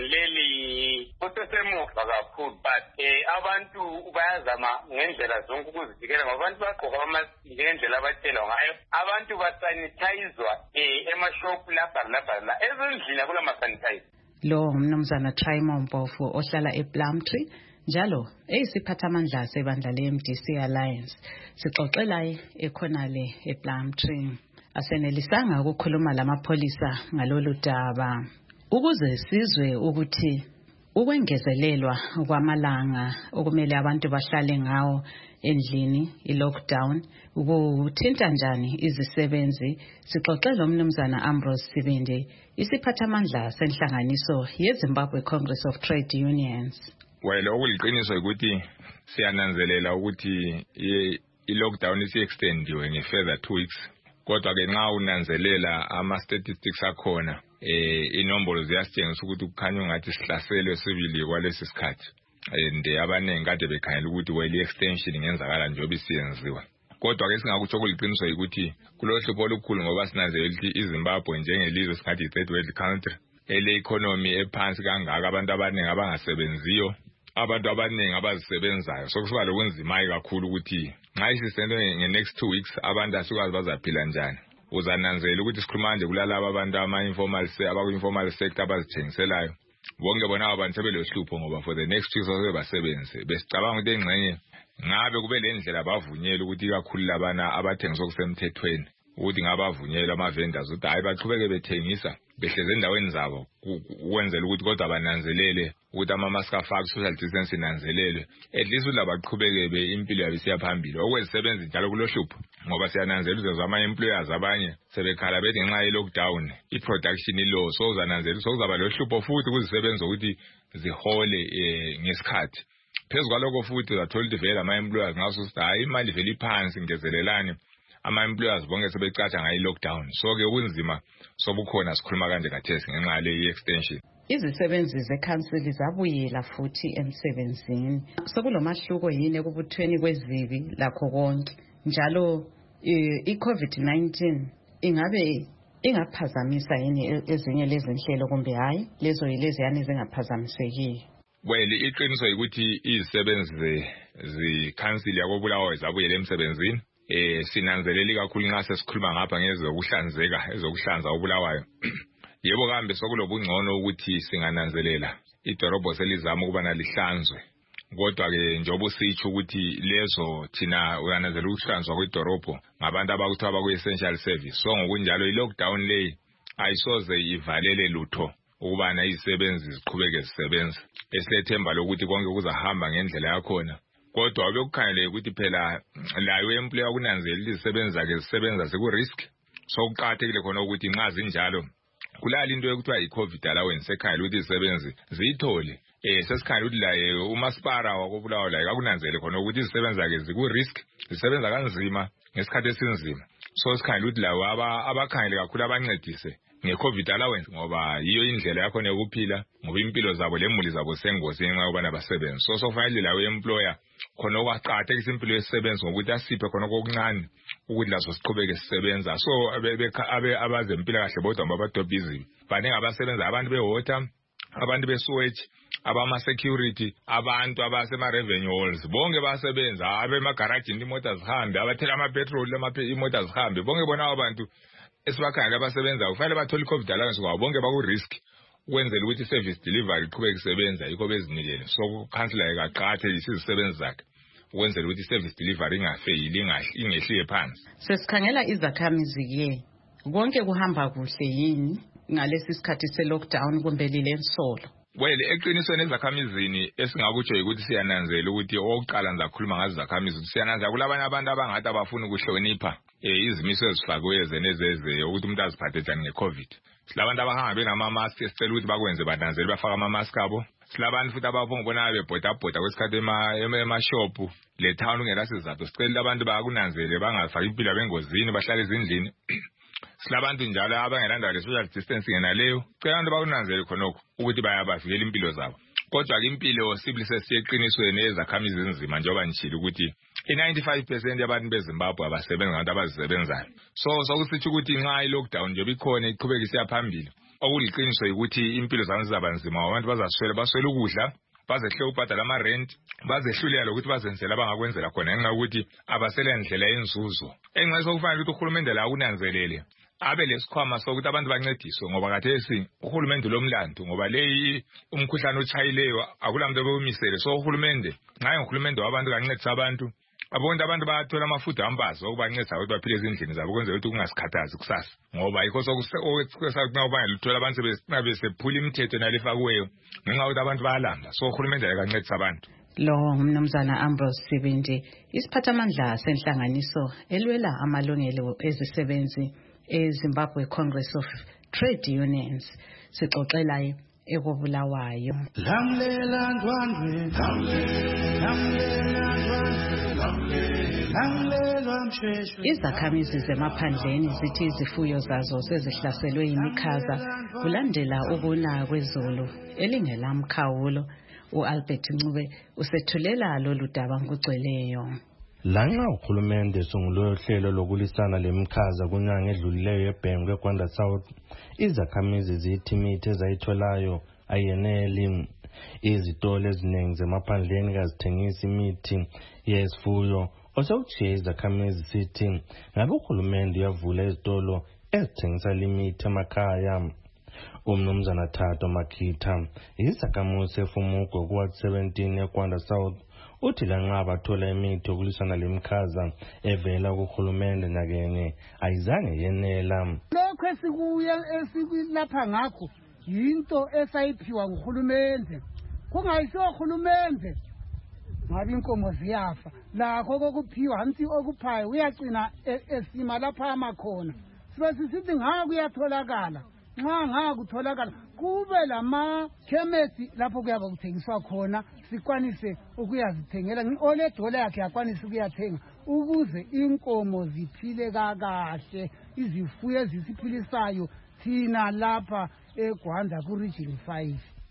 leli kusesemuva kakhulu but abantu bayazama ngendlela zonke ukuzivikela ngoba abantu bagqoka amaski ngendlela abatshelwa ngayo. Abantu basanithayizwa emashop lapha ezindlini akula masanitizer. Lo umnumzana Trimon Mpofu ohlala ePlumtree njalo eyisiphathamandla sebandla le-MDC Alliance sixoxela ekhonale ePlumtree. Asenelisanga ukukhuluma lamapholisa ngalolu daba ukuze sizwe ukuthi ukwengezelelwa kwamalanga okumele abantu bahlale ngawo endlini i-lockdown ukuthinta njani izisebenzi. Sixoxela umnumzana Ambrose Sibinde isiphathamandla senhlanganiso yeZimbabwe Congress of Trade Unions. Well, okuliqiniso ukuthi siyananzelela ukuthi i-lockdown isi-extendiwe nge-further 2 weeks. Kodwa ke nxa unanzelela ama-statistics akhona inombolo ziyasitshengisa ukuthi kukhanya ungathi sihlaselwe sibili kwalesi sikhathi. And abaningi kade bekhangela ukuthi i-extension ingenzakala njengoba isiyenziwa. Kodwa ke singakutsho kuliqiniso ukuthi kulohlupho olukhulu ngoba sinanzelela ukuthi iZimbabwe njengelizwe singathi i-third world country ele-economy ephansi kangaka abantu abaningi abangasebenziyo abantu abaningi abazisebenzayo sokusiba lokunzimayo kakhulu ukuthi nxa isisento nge-next 2 weeks abantu asikwazi bazaphila njani. Uzananzela ukuthi sikhuluma nje kulalaba abantu abaku-informal sector abazithengiselayo bonke bona abantu sebelohlupho ngoba for the next 2 weeks basebenze. Besicabanga ukuthi engxenye ngabe kube le ndlela bavunyela ukuthi kakhulu labana abathengisa okusemthethweni ukuthi ngabavunyelwa ama-vendors ukuthi hayi baqhubeke bethengisa behleze endaweni zabo ukwenzela ukuthi kodwa bananzelele ukuthi ama-mask afakwe, social distance inanzelelwe, at least ukuthi labaqhubeke impilo yabo isiya phambili. Okwezisebenzi njalo kulohlupho ngoba siyananzela ukuthi ama-employers abanye sebekhala bethi ngenxa ye-lockdown i-production low, so uzananzela sokuzaba lohlupho futhi kuzisebenzi ukuthi zihole ngesikhathi. Phezu kwalokho futhi uzathola ukuthi vele ama-employers ngaso ukuthi hayi imali vele iphansi ngezelelane ama-employers bonke sebecatsha ngayo i-lockdown. So ke kunzima sobukhona sikhuluma kanje kathesi ngenxa le i-extension. Izisebenzi zekhansili zabuyela futhi emsebenzini. Sokulomahluko yini ekubuthweni kwezibi lakho konke njalo i-COVID-19 ingabe ingaphazamisa yini ezinye lezi nhlelo kumbe hayi lezo yileziyani zingaphazamisekiyo? Well, iqiniso ukuthi izisebenzi zikhansili yakobulawayo zabuyele emsebenzini. Sinanzeleli kakhulu nxa sesikhuluma ngapha ngezokuhlanzeka, ezokuhlanza obulawayo. Yebo kambe sokulobungcono ukuthi singananzelela idorobho selizama ukubana lihlanzwe. Kodwa ke njengoba usitsho ukuthi lezo thina uyananzela ukuhlanzwa kwedorobho ngabantu abakuthiwa baku-essential service. So ngokunjalo i-lockdown le ayisoze ivalele lutho ukubana izisebenzi ziqhubeke zisebenza. Esethemba lokuthi konke kuzahamba ngendlela yakhona. Kodwa obekukhangeleke ukuthi phela layo employer kunanzelela izisebenzi zakhe zisebenza ziku-risk. So kuqakathekile khona ukuthi nxa zinjalo kulala into ekuthiwa i-COVID allowance ekhangela ukuthi izisebenzi ziyithole. Sesikhangela ukuthi laye umasipara wakobulawayo laye kakunanzele khona ukuthi izisebenzi zakhe ziku-risk, zisebenza kanzima ngesikhathi esinzima. So sikhangela ukuthi lawo abakhangele kakhulu abancedise nge-COVID allowance ngoba yiyo indlela yakhona yokuphila, ngoba impilo zabo lemuli zabo sengozini nxa ubana basebenza. So sofanele lawo employer khona okwaqakathekisa impilo yesisebenzi ngokuthi asiphe khona okuncane ukuthi laso siqhubeke sisebenza. So abazempilakahle bodwa babadobhizi baningi abasebenza, abantu be-water, abantu be-sewage, abama-security, abantu abasema-revenue halls, bonke basebenza, abemagarajini imota zihambe, abathela amapetroli imota zihambe, bonke bona abantu esibakhangela abasebenza kufanele bathole i-COVID allowance ngoba bonke baku-risk ukwenzela ukuthi i-service delivery iqhubeke isebenza yikho bezinikele. So ukhansila ekaqakathekisa izisebenzi zakhe ukwenzela ukuthi i-service delivery ingafeyili, ingehliye phansi. Sesikhangela izakhamizi-ke konke kuhamba kuhle yini ngalesi sikhathi se-lockdown kumbe lilensolo? Well, eqinisweni ezakhamizini esingakutsho ukuthi siyananzela ukuthi okokuqala ngizakhuluma ngazo izakhamizi ukuthi siyananzela kulabanye abantu abangathi abafuna ukuhlonipha izimiso ezifakiweyo zenezeze ukuthi umuntu aziphathe njani nge-COVID. Silabantu abahamba benama-mask esicela ukuthi bakwenze bananzele bafaka ama-mask abo. Silabantu futhi abaphongibona bebhodabhoda kwesikhathi emashopu le town ungela sizathu. Sicela abantu bakunanzele bangafaki impilo abengozini bahlale ezindlini. Silabantu njalo abangelandaba le-social distancing naleyo. Sicela abantu bakunanzele khonokho ukuthi bayabavikela impilo zabo. Kodwa ke impilo sibili sesiyeqinisweni ezakhamizi enzima njengoba ngishilo ukuthi i-95% yabantu beZimbabwe abasebenzi ngabantu abazisebenzayo. So sokusitsho ukuthi nxa i-lockdown nje bikhona iqhubeka isiya phambili. Okuliqiniso ukuthi impilo zabo zizaba nzima, abantu baswele ukudla, bazehle ubhadala ama-rent, bazehlulela ukuthi bazenzela abangakwenzela khona ngenxa yokuthi abasela ndlela yenzuzo. Enxa sokufanele ukuthi uhulumende la kunanzelele abe lesikhwama sokuthi abantu bancediswe ngoba khathesi uhulumende lomlandu ngoba leyi umkhuhlane ochayileyo akulamuntu obemisele. So uhulumende nxa uhulumende wabantu kancedisa abantu abonke abantu bayathola amafuda ambazo okubancedisa ukuthi baphile ezindlini zabo kwenzela ukuthi kungasikhathazi kusasa ngoba yikho sokubange luthola abantu besephula imithetho nalefakiweyo ngenxa yokuthi abantu bayalamba. So uhulumende akancedisa abantu. Lo ngumnumzana Ambrose Sibindi, isiphathamandla senhlanganiso elwela amalungelo ezisebenzi eZimbabwe Congress of Trade Unions. Sixoxela ekobulawayo. Lamlela ndwandwe, Izakhamizi zemaphandleni zithi izifuyo zazo sezihlaselwe yimikhaza kulandela ukuna kwezulu elingelamkhawulo. U-Albert Ncube usethulela lolu daba ngokugcweleyo. Lanxa uhulumende sungulwe uhlelo lokulisana lemikhaza kunyanga edlulileyo eBhengu eGwanda South, izakhamizi zithi imithi ezayitholayo ayeneli. Izitolo eziningi zemaphandleni kazithengisa imithi yezifuyo. Osawutshiye izakhamizi sithi ngabe uhulumende uyavula izitolo ezithengisa imithi emakhaya. Umnumzana Thato Makita, izakhamuzi efumugo kuward 17 eGwanda South, uthi lanxa bathola imithi yokulisana lemikhaza evela kuhulumende nakene ayizange yenela. Lokho esikulapha ngakho yinto esayiphiwa nguhulumende. Kungayisiwo uhulumende ngabe inkomo ziyafa. Lakho kokuphiwa hansi okuphayo uyagcina esima lapha amakhona. Sibe sisithi ngaka kuyatholakala. Nxa ngaka kutholakala kube lama-khemesi lapho kuyaba kuthengiswa khona sikwanise ukuyazithengela. Ole dola yakhe yakwanise ukuyathenga ukuze inkomo ziphile kakahle, izifuyo ezisiphilisayo thina lapha eGwanda ku-Region 5.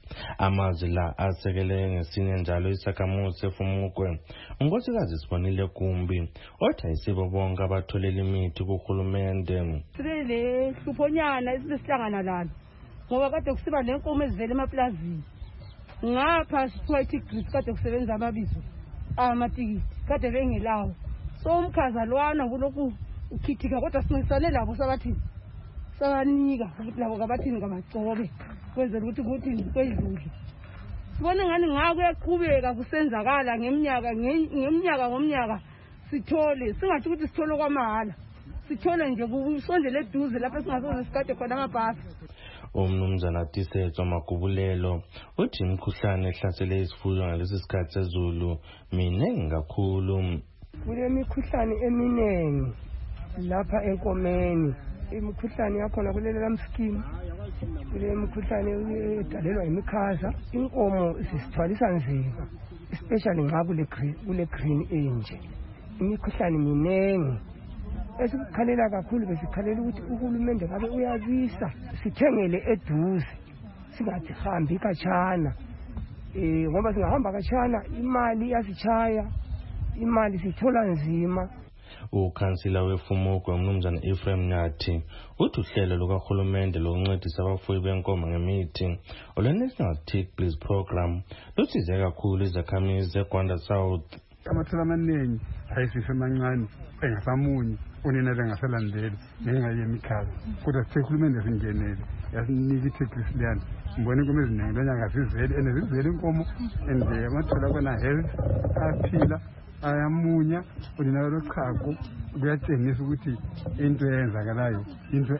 Amazwi la asekele ngesinye njalo isakhamuzi seFumukwe unkosikazi Sibonile Kumbi othi ayisibo bonke abatholela imithi kuhulumende. Sile hluphonyana esisihlangana lalo ngoba kade kusiba nenkomo ezivela emaplazini ngapha siphethe igrid kade kusebenza ababizo amatikiti kade bengelawo so umkhaza lwana kulokhu ukhithika kodwa sinisane labo sabathi sabanika ukuthi labo kabathini ngabagcobe kwenzela ukuthi kwedlule sibone ngani ngako yaqhubeka kusenzakala ngomnyaka sithole singathi ukuthi sithole kwamahala sithole nje kusondele eduze lapha singasoze sikade khona amabhasi. Umnumzana Tisetso Magubulelo uthi imikhuhlane ehlasele isifuyo ngalesi sikhathi sezulu minengi kakhulu. Kulemikhuhlane eminengi lapha enkomeni, imikhuhlane yakhona kulelela mskim, kulemikhuhlane edalelwa imikhaza, inkomo zisithwalisa nzima especially nxa kule green age. Imikhuhlane minengi esikukhalela kakhulu besikhalela ukuthi uhulumende ngabe uyabisa sithengele eduze singathi hambi khatshana ngoba singahamba khatshana imali yasichaya, imali sithola nzima. Ukhansila weFumukwe umnumzana Ephraim Nyathi uthi uhlelo lukahulumende lokuncedisa abafuyi benkomo ngemithi olwe-National Tick Please Program lusize kakhulu izakhamizi zeGwanda South. Amathela amaningi ayisife amancane engasamunyi unina bengasalandeli ngenxa yemikhaza kodwa sithe uhulumende singenele yasinika i-tick liyana mbona inkomo eziningi lonyaka zizele and zizele inkomo and amathela akona health aphila ayamunya unina lochago kuyatshengisa ukuthi into eyenzakalayo into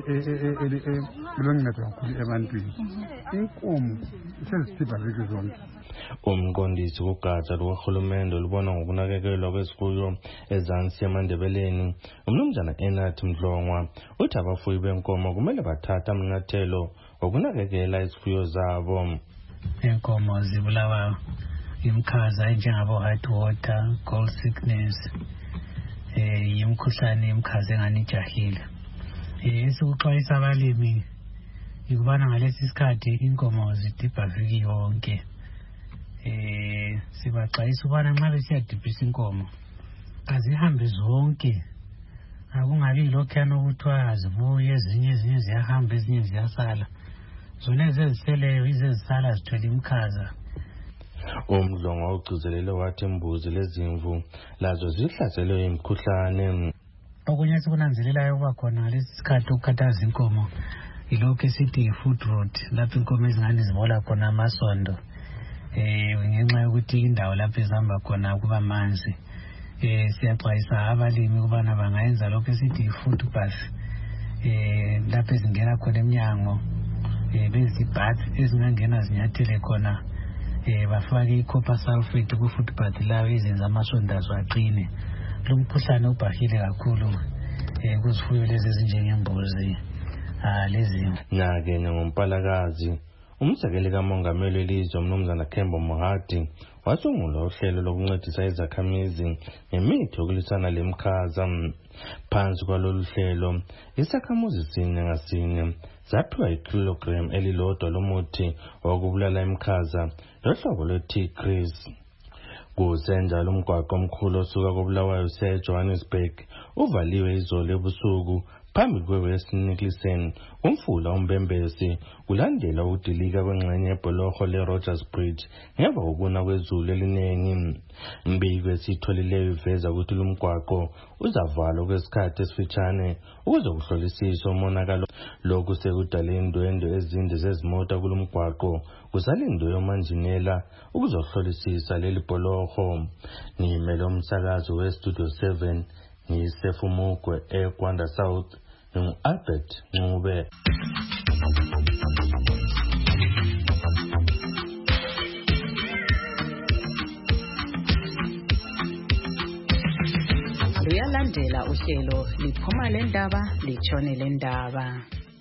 eloncedo kakhulu ebantwini. Inkomo sezithipha veki zonke. Umqondisi kugatsha lukahulumende olubona ngokunakekelwa kwezifuyo ezansi eMandebeleni umnumzana Enathi Mdlongwa uthi abafuyi benkomo kumele bathathe amanyathelo okunakekela izifuyo zabo. Inkomo zibulawa imikhaza enjengabo heart water, cold sickness, imikhuhlane imikhaza engani ijahile. Esikuxwayisa abalimi ikubana ngalesi sikhathi inkomo zidibha viki yonke. Sibaxwayisa ukubana nxa besiyadibhisa inkomo azihambe zonke, akungabi lokhuyana okuthiwa azibuye ezinye ziyahamba ezinye ziyasala, zona eziseleyo izezisala zithwele imikhaza. Umdlongwa ugcizelele wathi imbuzi lezimvu lazo zihlaselwe imikhuhlane. Okunye sikunanzelelayo ukuba khona ngalesi sikhathi ukukhathaza inkomo ilokhu esithi i-food rot, lapho inkomo ezingane zibola khona amasondo ngenxa yokuthi indawo lapho ezihamba khona kuba manzi. Siyaxwayisa abalimi ukubana bangayenza lokhu esithi i-food bath, lapho ezingena khona emnyango bezibhathi ezingangena zinyathele khona, bafake i-copper sulfate ku-food bath lawo izenza amasondo azo aqine. Lo mkhuhlane ubhahile kakhulu kuzifuyo lezi ezinjengembuzi lezimvu. Nake ngoMpalakazi umsekeli kamongameli welizwe umnumzana Kembo Mohadi wasungula uhlelo lokuncedisa izakhamizi ngemithi yokulwisana lemikhaza. Phansi kwalolu hlelo isakhamuzi sinye ngasinye zaphiwa ikilogram elilodwa lomuthi wokubulala imikhaza lohlobo lwe-Tigris. Kusenjalo umgwaqo omkhulu osuka koBulawayo usiya eJohannesburg uvaliwe izolo ebusuku phambi kwe-West Nicholson umfula uMbembesi kulandela ukudilika kwengxenye yebholoho le-Rogers Bridge ngemva kokuna kwezulu eliningi. Imbiko esiyitholileyo iveza ukuthi lumgwaqo uzavalwa kwesikhathi esifitshane ukuze kuhlolisiswe umonakalo. Lokhu sekudale indwendwe ezinde zezimota kulumgwaqo kusalindwe omanjinela ukuzohlolisisa leli bholoho. Ngimele umsakazo weStudio 7 ngiseFumukwe eGwanda South ngu-Albert Ncube. Luyalandela uhlelo liphuma lendaba litshone lendaba.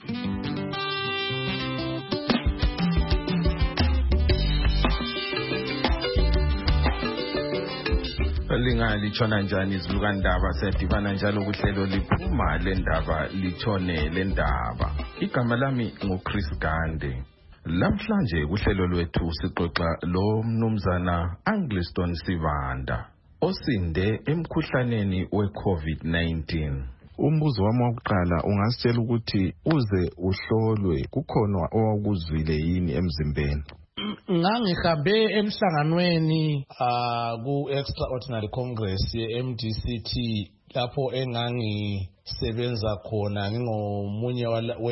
Lingalitshona njani izilukandaba sedibana njalo kuhlelo liphuma lendaba litshone lendaba. Igama lami nguChris Gande. Lamhlanje kuhlelo lwethu sixoxa lo mnumzana Angliston Sivanda osinde emkhuhlaneni we-COVID-19. Umbuzo wami wokuqala ungasitshela ukuthi uze uhlolwe kukhona owakuzwile yini emzimbeni? Ngangihambe emhlanganweni ku-Extraordinary Congress ye-MDCT lapho engangisebenza khona ngingomunye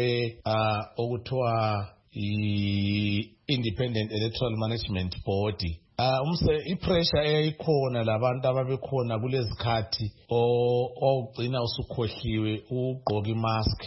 okuthiwa i-Independent Electoral Management Board. I-pressure eyayikhona labantu ababekhona kulezikhathi ogcina usukhohliwe ugqoka imask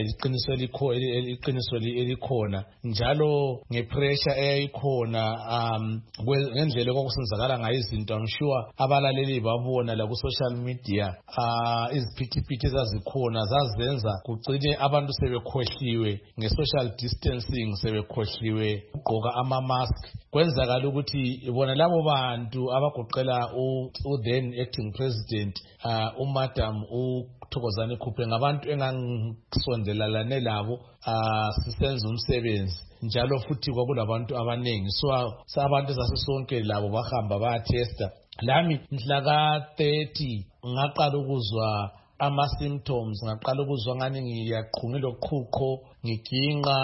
iqiniso elikhona njalo ngepressure eyayikhona ngendlela okusenzakala ngayo izinto I'm sure abalaleli babona la ku social media iziphithiphithi ezazikhona zazenza kugcine abantu sebekhohliwe nge-social distancing sebekhohliwe ugqoka ama-mask kwenzakala ukuthi bona labo bantu abagoqela u-then acting president umadam uThokozani Khuphe ngabantu engangisondelelane labo sisenza umsebenzi njalo futhi kwakulabantu abaningi so abantu sasisonke labo bahamba bayathesta lami mhla ka-30 ngaqala ukuzwa ama-symptoms ngaqala ukuzwa ngani ngiyaqhungile uqhuqho ngiginqa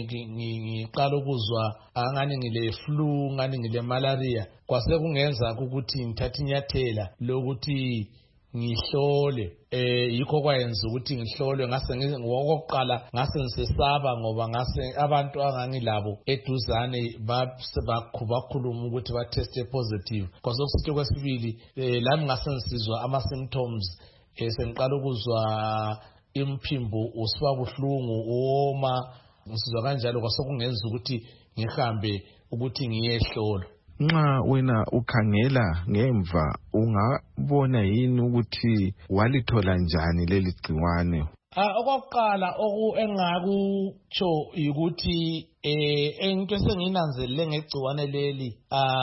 ngiqala ukuzwa ngani ngile flu ngani ngile malaria kwase kungenza ukuthi ngithathe inyathela lokuthi ngihlole yikho kwayenza ukuthi ngihlolwe ngokokuqala ngase ngisesaba ngoba ngase abantu angangilabo eduzane bakhuluma ukuthi bateste positive kwase kusithi kwesibili lami ngase ngisizwa ama-symptoms sengiqala ukuzwa imphimbo usiba buhlungu oma ngisizwa kanjalo kwase kungenza ukuthi ngihambe ukuthi ngiyehlolwa. Nxa wena ukhangela ngemva ungabona yini ukuthi walithola njani leli gciwane? Okokuqala engakutsho ukuthi into esengiyinanzelele ngegciwane leli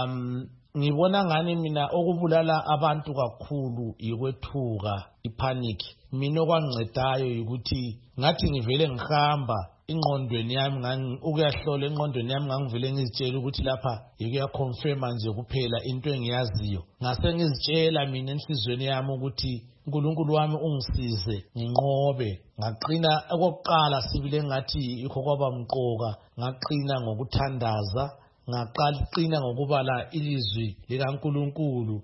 ngibona ngani mina okubulala abantu kakhulu yikwethuka ipanic. Mina okwangicedayo ukuthi ngathi ngivele ngihamba ingqondweni yami ukuyahlola ingqondweni yami ngangivele ngizitshela ukuthi lapha yikuyaconfirma nje kuphela into engiyaziyo ngase ngizitshela mina enhlizweni yami ukuthi uNkulunkulu wami ungisize nginqobe ngaqina okokuqala sibile ngathi ikho kwaba mqoka ngaqina ngokuthandaza ngaqina ngokubala ilizwi likaNkulunkulu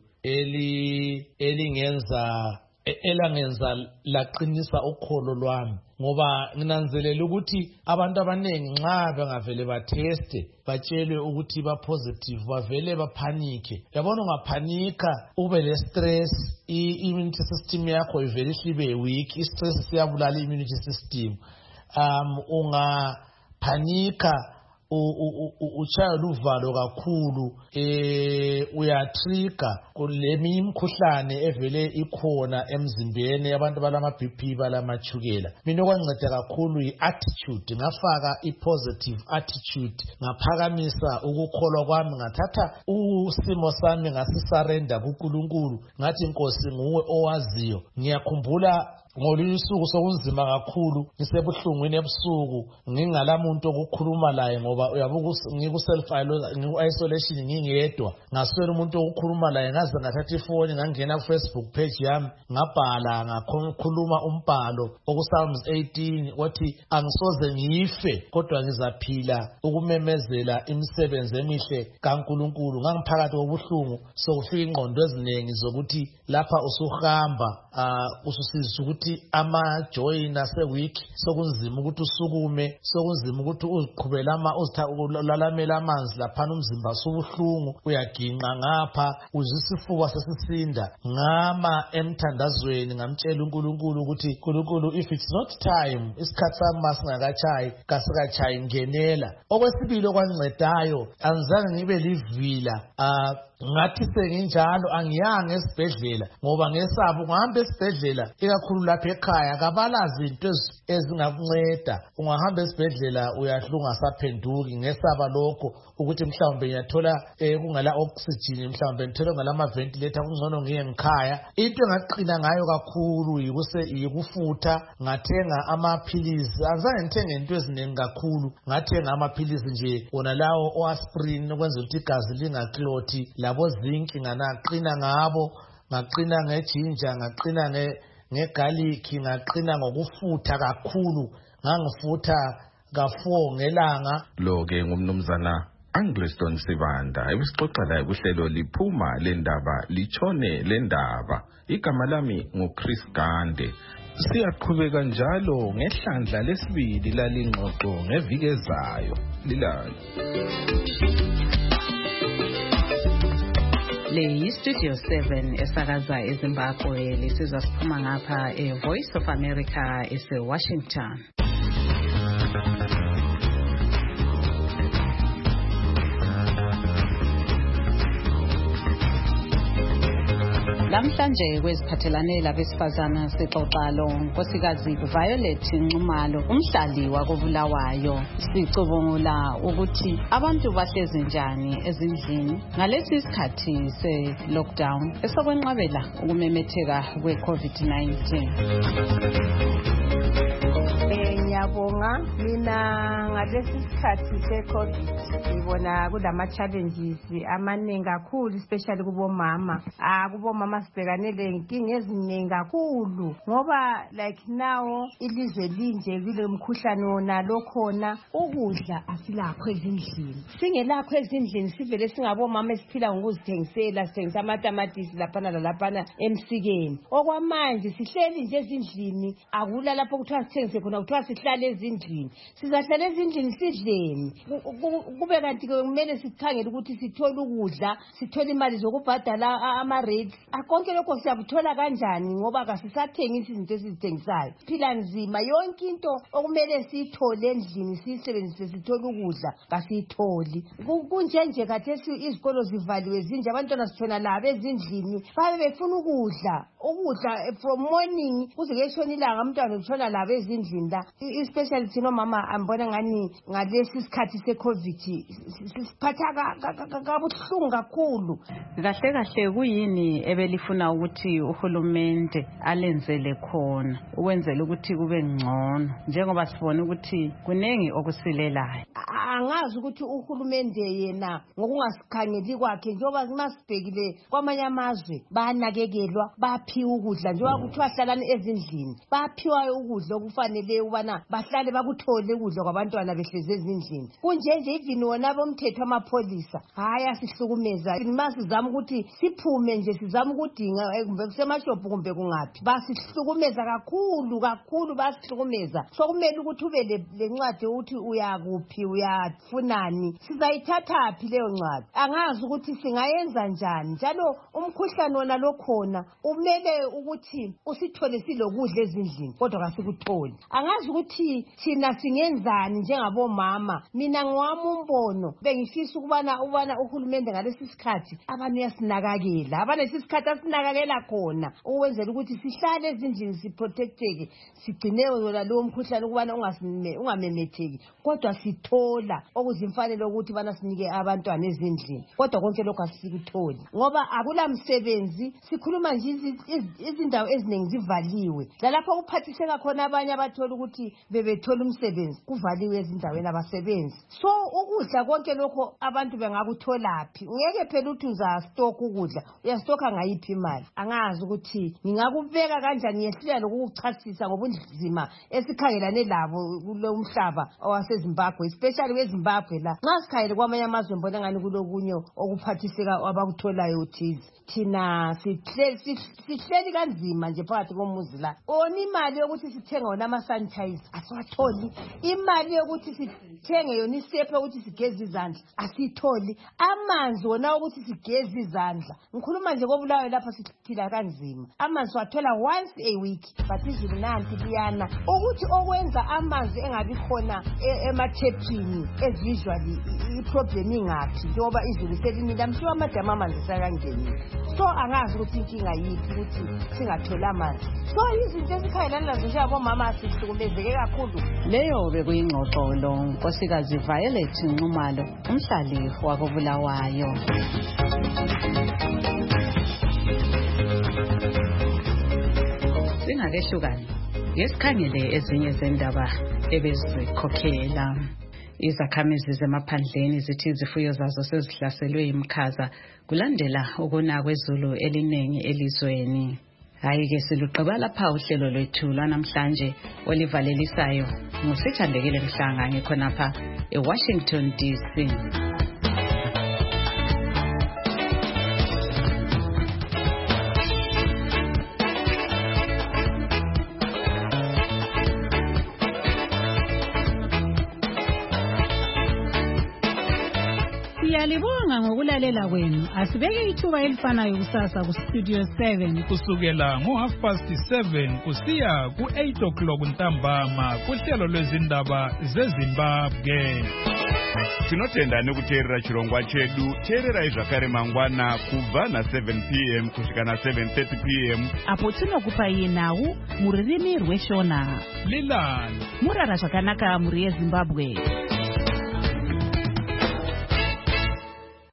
elangenza laqinisa ukholo lwami ngoba nginanzelela ukuthi abantu abaningi nxa bengavele batheste batshelwe ukuthi ba-positive bavele baphanike. Yabona ungaphanika ube le-stress i-immunity system yakho ivele ibe weak, i-stress siyabulala i-immunity system. Ungaphanika uchaya luvalo kakhulu uyatrigger kuleminye imikhuhlane evele ikhona emzimbeni abantu balama-BP balamachukela. Mina okwanceda kakhulu i-attitude ngafaka i-positive attitude ngaphakamisa ukukholwa kwami ngathatha usimo sami ngasisarenda kuNkulunkulu ngathi Nkosi nguwe owaziyo. Ngiyakhumbula ngolunye usuku sokunzima kakhulu ngisebuhlungwini ebusuku ngingalamuntu okukhuluma laye ngoba uyabuka ngiku-isolation ngingedwa ngaswela umuntu okukhuluma laye ngaze ngathatha ifoni ngangena ku-Facebook page yami ngabhala ngakhuluma umbhalo okuPsalms 18 wathi angisoze ngife kodwa ngizaphila ukumemezela imisebenzi emihle kaNkulunkulu. Ngangiphakathi kobuhlungu sokufika ingqondo eziningi zokuthi lapha usuhamba ususizwa ukuthi ama-join ase-weak sokunzima ukuthi usukume sokunzima ukuthi uziqhubele ulalamela amanzi laphana umzimba subuhlungu uyaginqa ngapha uzisifuba sesisinda ngama emthandazweni ngamtshela uNkulunkulu ukuthi Nkulunkulu if it's not time isikhathi sami masingakatshayi kasikatshayi ngenela. Okwesibili okwangicedayo angizange ngibe livila ngathi senginjalo angiyanga esibhedlela ngoba ngesaba ungahamba esibhedlela ikakhulu lapha ekhaya kabalazi into ezingakunceda. Ungahamba esibhedlela uyahlunga saphenduki ngesaba lokho ukuthi mhlawumbe ngiyathola kungala oxygen, mhlawumbe ngithola ngala ma ventilator, kungcono ngiye ngikhaya. Into engaqina ngayo kakhulu yikufutha. Ngathenga amaphilisi, azange ngithenge into eziningi kakhulu, ngathenga amaphilisi nje wona lawo oaspirin ukwenzela ukuthi igazi lingakloti, labo zinc nganaqina ngabo, ngaqina ngejinja, ngaqina ngegarlic, ngaqina ngokufutha kakhulu, ngangifutha ka4 ngelanga. Lo ke ngumnumzana Angliston Sibanda ebisixoxa laye kuhlelo liphuma lendaba litshone lendaba. Igama lami nguChris Gande. Siyaqhubeka njalo ngehlandla lesibili lalingxoxo ngeviki ezayo. Lilalo. Le Studio 7 esakaza eZimbabwe lesizwa siphuma ngapha Voice of America eseWashington. Namhlanje kweziphathelane labesifazana sixoxa lo nkosikazi Violet Nxumalo, umhlali wakobulawayo. Sicubungula ukuthi abantu bahlezi njani ezindlini ngalesi isikhathi se-lockdown esokwenqabela ukumemetheka kwe-COVID-19. Ngiyabonga mina ngalesi sikhathi se-COVID ngibona kulama-challenges amaningi kakhulu, especially kubomama. Kubomama sibhekane lenkinga eziningi kakhulu ngoba like now ilizwe linje kule mkhuhlane wona lokhona, ukudla asilakho ezindlini. Singelakho ezindlini sivele singabomama esiphila ngokuzithengisela, sithengisa amatamatisi laphana lalaphana emsikeni. Okwamanje sihleli nje ezindlini, akula lapho kuthiwa sithengise khona, kuthiwa sihlale ezindlini. Sizahlala ezindlini sidleni? Kube kanti kumele sikhangele ukuthi sithole ukudla, sithole imali zokubhadala ama-rates. Konke lokho siyakuthola kanjani ngoba kasisathengisi izinto esizithengisayo? Phila nzima, yonke into okumele siyithole endlini siyisebenzise sithole ukudla kasiyitholi. Kunjenje khathesi izikolo zivaliwe zinje, abantwana sithona labo ezindlini babe befuna ukudla from morning kuze kuyeshona ilanga, umntwana utshona labo ezindlini la. Especially thina mama ambona ngani ngalesi sikhathi se-COVID siphatha kabuhlungu kakhulu. Kahle kahle kuyini ebelifuna ukuthi uhulumende alenzele khona ukwenzela ukuthi kube ngcono njengoba sibona ukuthi kunengi okusilelayo? Angazi ukuthi uhulumende yena ngokungasikhangeli kwakhe, njengoba masibhekile kwamanye amazwe banakekelwa, baphiwa ukudla, njengoba kuthiwa hlalani ezindlini, baphiwa ukudla okufanele ukubana bahlale bakuthole ukudla kwabantwana behlezi ezindlini. Kunjenje even wona bomthetho amapholisa hayi asihlukumeza. Masizama ukuthi siphume nje, sizama ukudinga kumbe kusemashophu kumbe kungaphi, basihlukumeza kakhulu basihlukumeza. So kumele ukuthi ube lencwadi ukuthi uyakuphi, uyafunani, sizayithathaphi leyo ncwadi. Angazi ukuthi singayenza njani. Njalo umkhuhlane wona lokhona umele ukuthi usithole silokudla ezindlini kodwa kasikutholi. Angazi ukuthi thina singenzani njengabomama. Mina ngwami umbono bengifisa ukubana uhulumende ngalesi sikhathi abantu uyasinakakela, abanesi sikhathi asinakakela khona ukwenzela ukuthi sihlale ezindlini siprotecteke, sigcinewe wona lowo mkhuhlane ukubana ungamemetheki, kodwa sithola okuzimfanele ukuthi bana sinike abantwana ezindlini, kodwa konke lokho asikutholi ngoba akula msebenzi. Sikhuluma nje izindawo eziningi zivaliwe, lalapho kuphathiseka khona abanye abathola ukuthi bebethola umsebenzi kuvaliwe ezindaweni abasebenzi. So ukudla konke lokho abantu bengakutholaphi? Ngeke phela uthi uzastock ukudla, uyastocka ngayiphi imali? Angazi ukuthi ngingakubeka kanjani, ngiyehlula lokuchasisa ngobunzima esikhangelane labo kulo umhlaba owaseZimbabwe, especially weZimbabwe la. Nxa sikhangele kwamanye amazwe mbona ngani kulokunye okuphathiseka abakutholayo uthize. Thina sihleli kanzima nje phakathi komuzi la. Ona imali yokuthi sithenga wona ama-sanitizer asiwatholi, imali yokuthi sithenge yona isepha ukuthi sigeze izandla asitholi amanzi wona ukuthi sigeze izandla ngikhuluma nje kobulawe lapha siphila kanzima amanzi wathola once a week but izulu nanti liyana ukuthi okwenza amanzi engabi khona emathephini as usually iproblem ingaphi njengoba izulu selinile amshiwa amadama amanzi sakangeni so angazi ukuthi inkinga yiphi ukuthi singathola amanzi so izinto esikhayelela nazo njengabomama asihlukumezeke kakhulu leyo bekuyingxoxo lo nkosikazi Violet Nxumalo umhlali wakobulawayo. Singakehlukani ngesikhangele ezinye zendaba ebezikhokhela. Izakhamizi zemaphandleni zithi izifuyo zazo sezihlaselwe imikhaza kulandela ukuna kwezulu eliningi elizweni. Hayi-ke siluqaba lapha uhlelo lwethu lwanamhlanje olivalelisayo ngusithandekile Mhlanga ngikhonapha eWashington DC. Siyalibonga ngokulalela kwenu. Asibeke ithuba elifanayo kusasa ku Studio 7 kusukela ngo7:30 kusiya ku8:00 ntambama kuhlelo lwezindaba zeZimbabwe. Tinotenda nekuteerera chirongwa chedu. Teererai zvakare mangwana kubva na7 p.m. kusvika na7:30 p.m. apo tinokupai nhau muririmi rweshona. Lilani murara zvakanaka muri yeZimbabwe.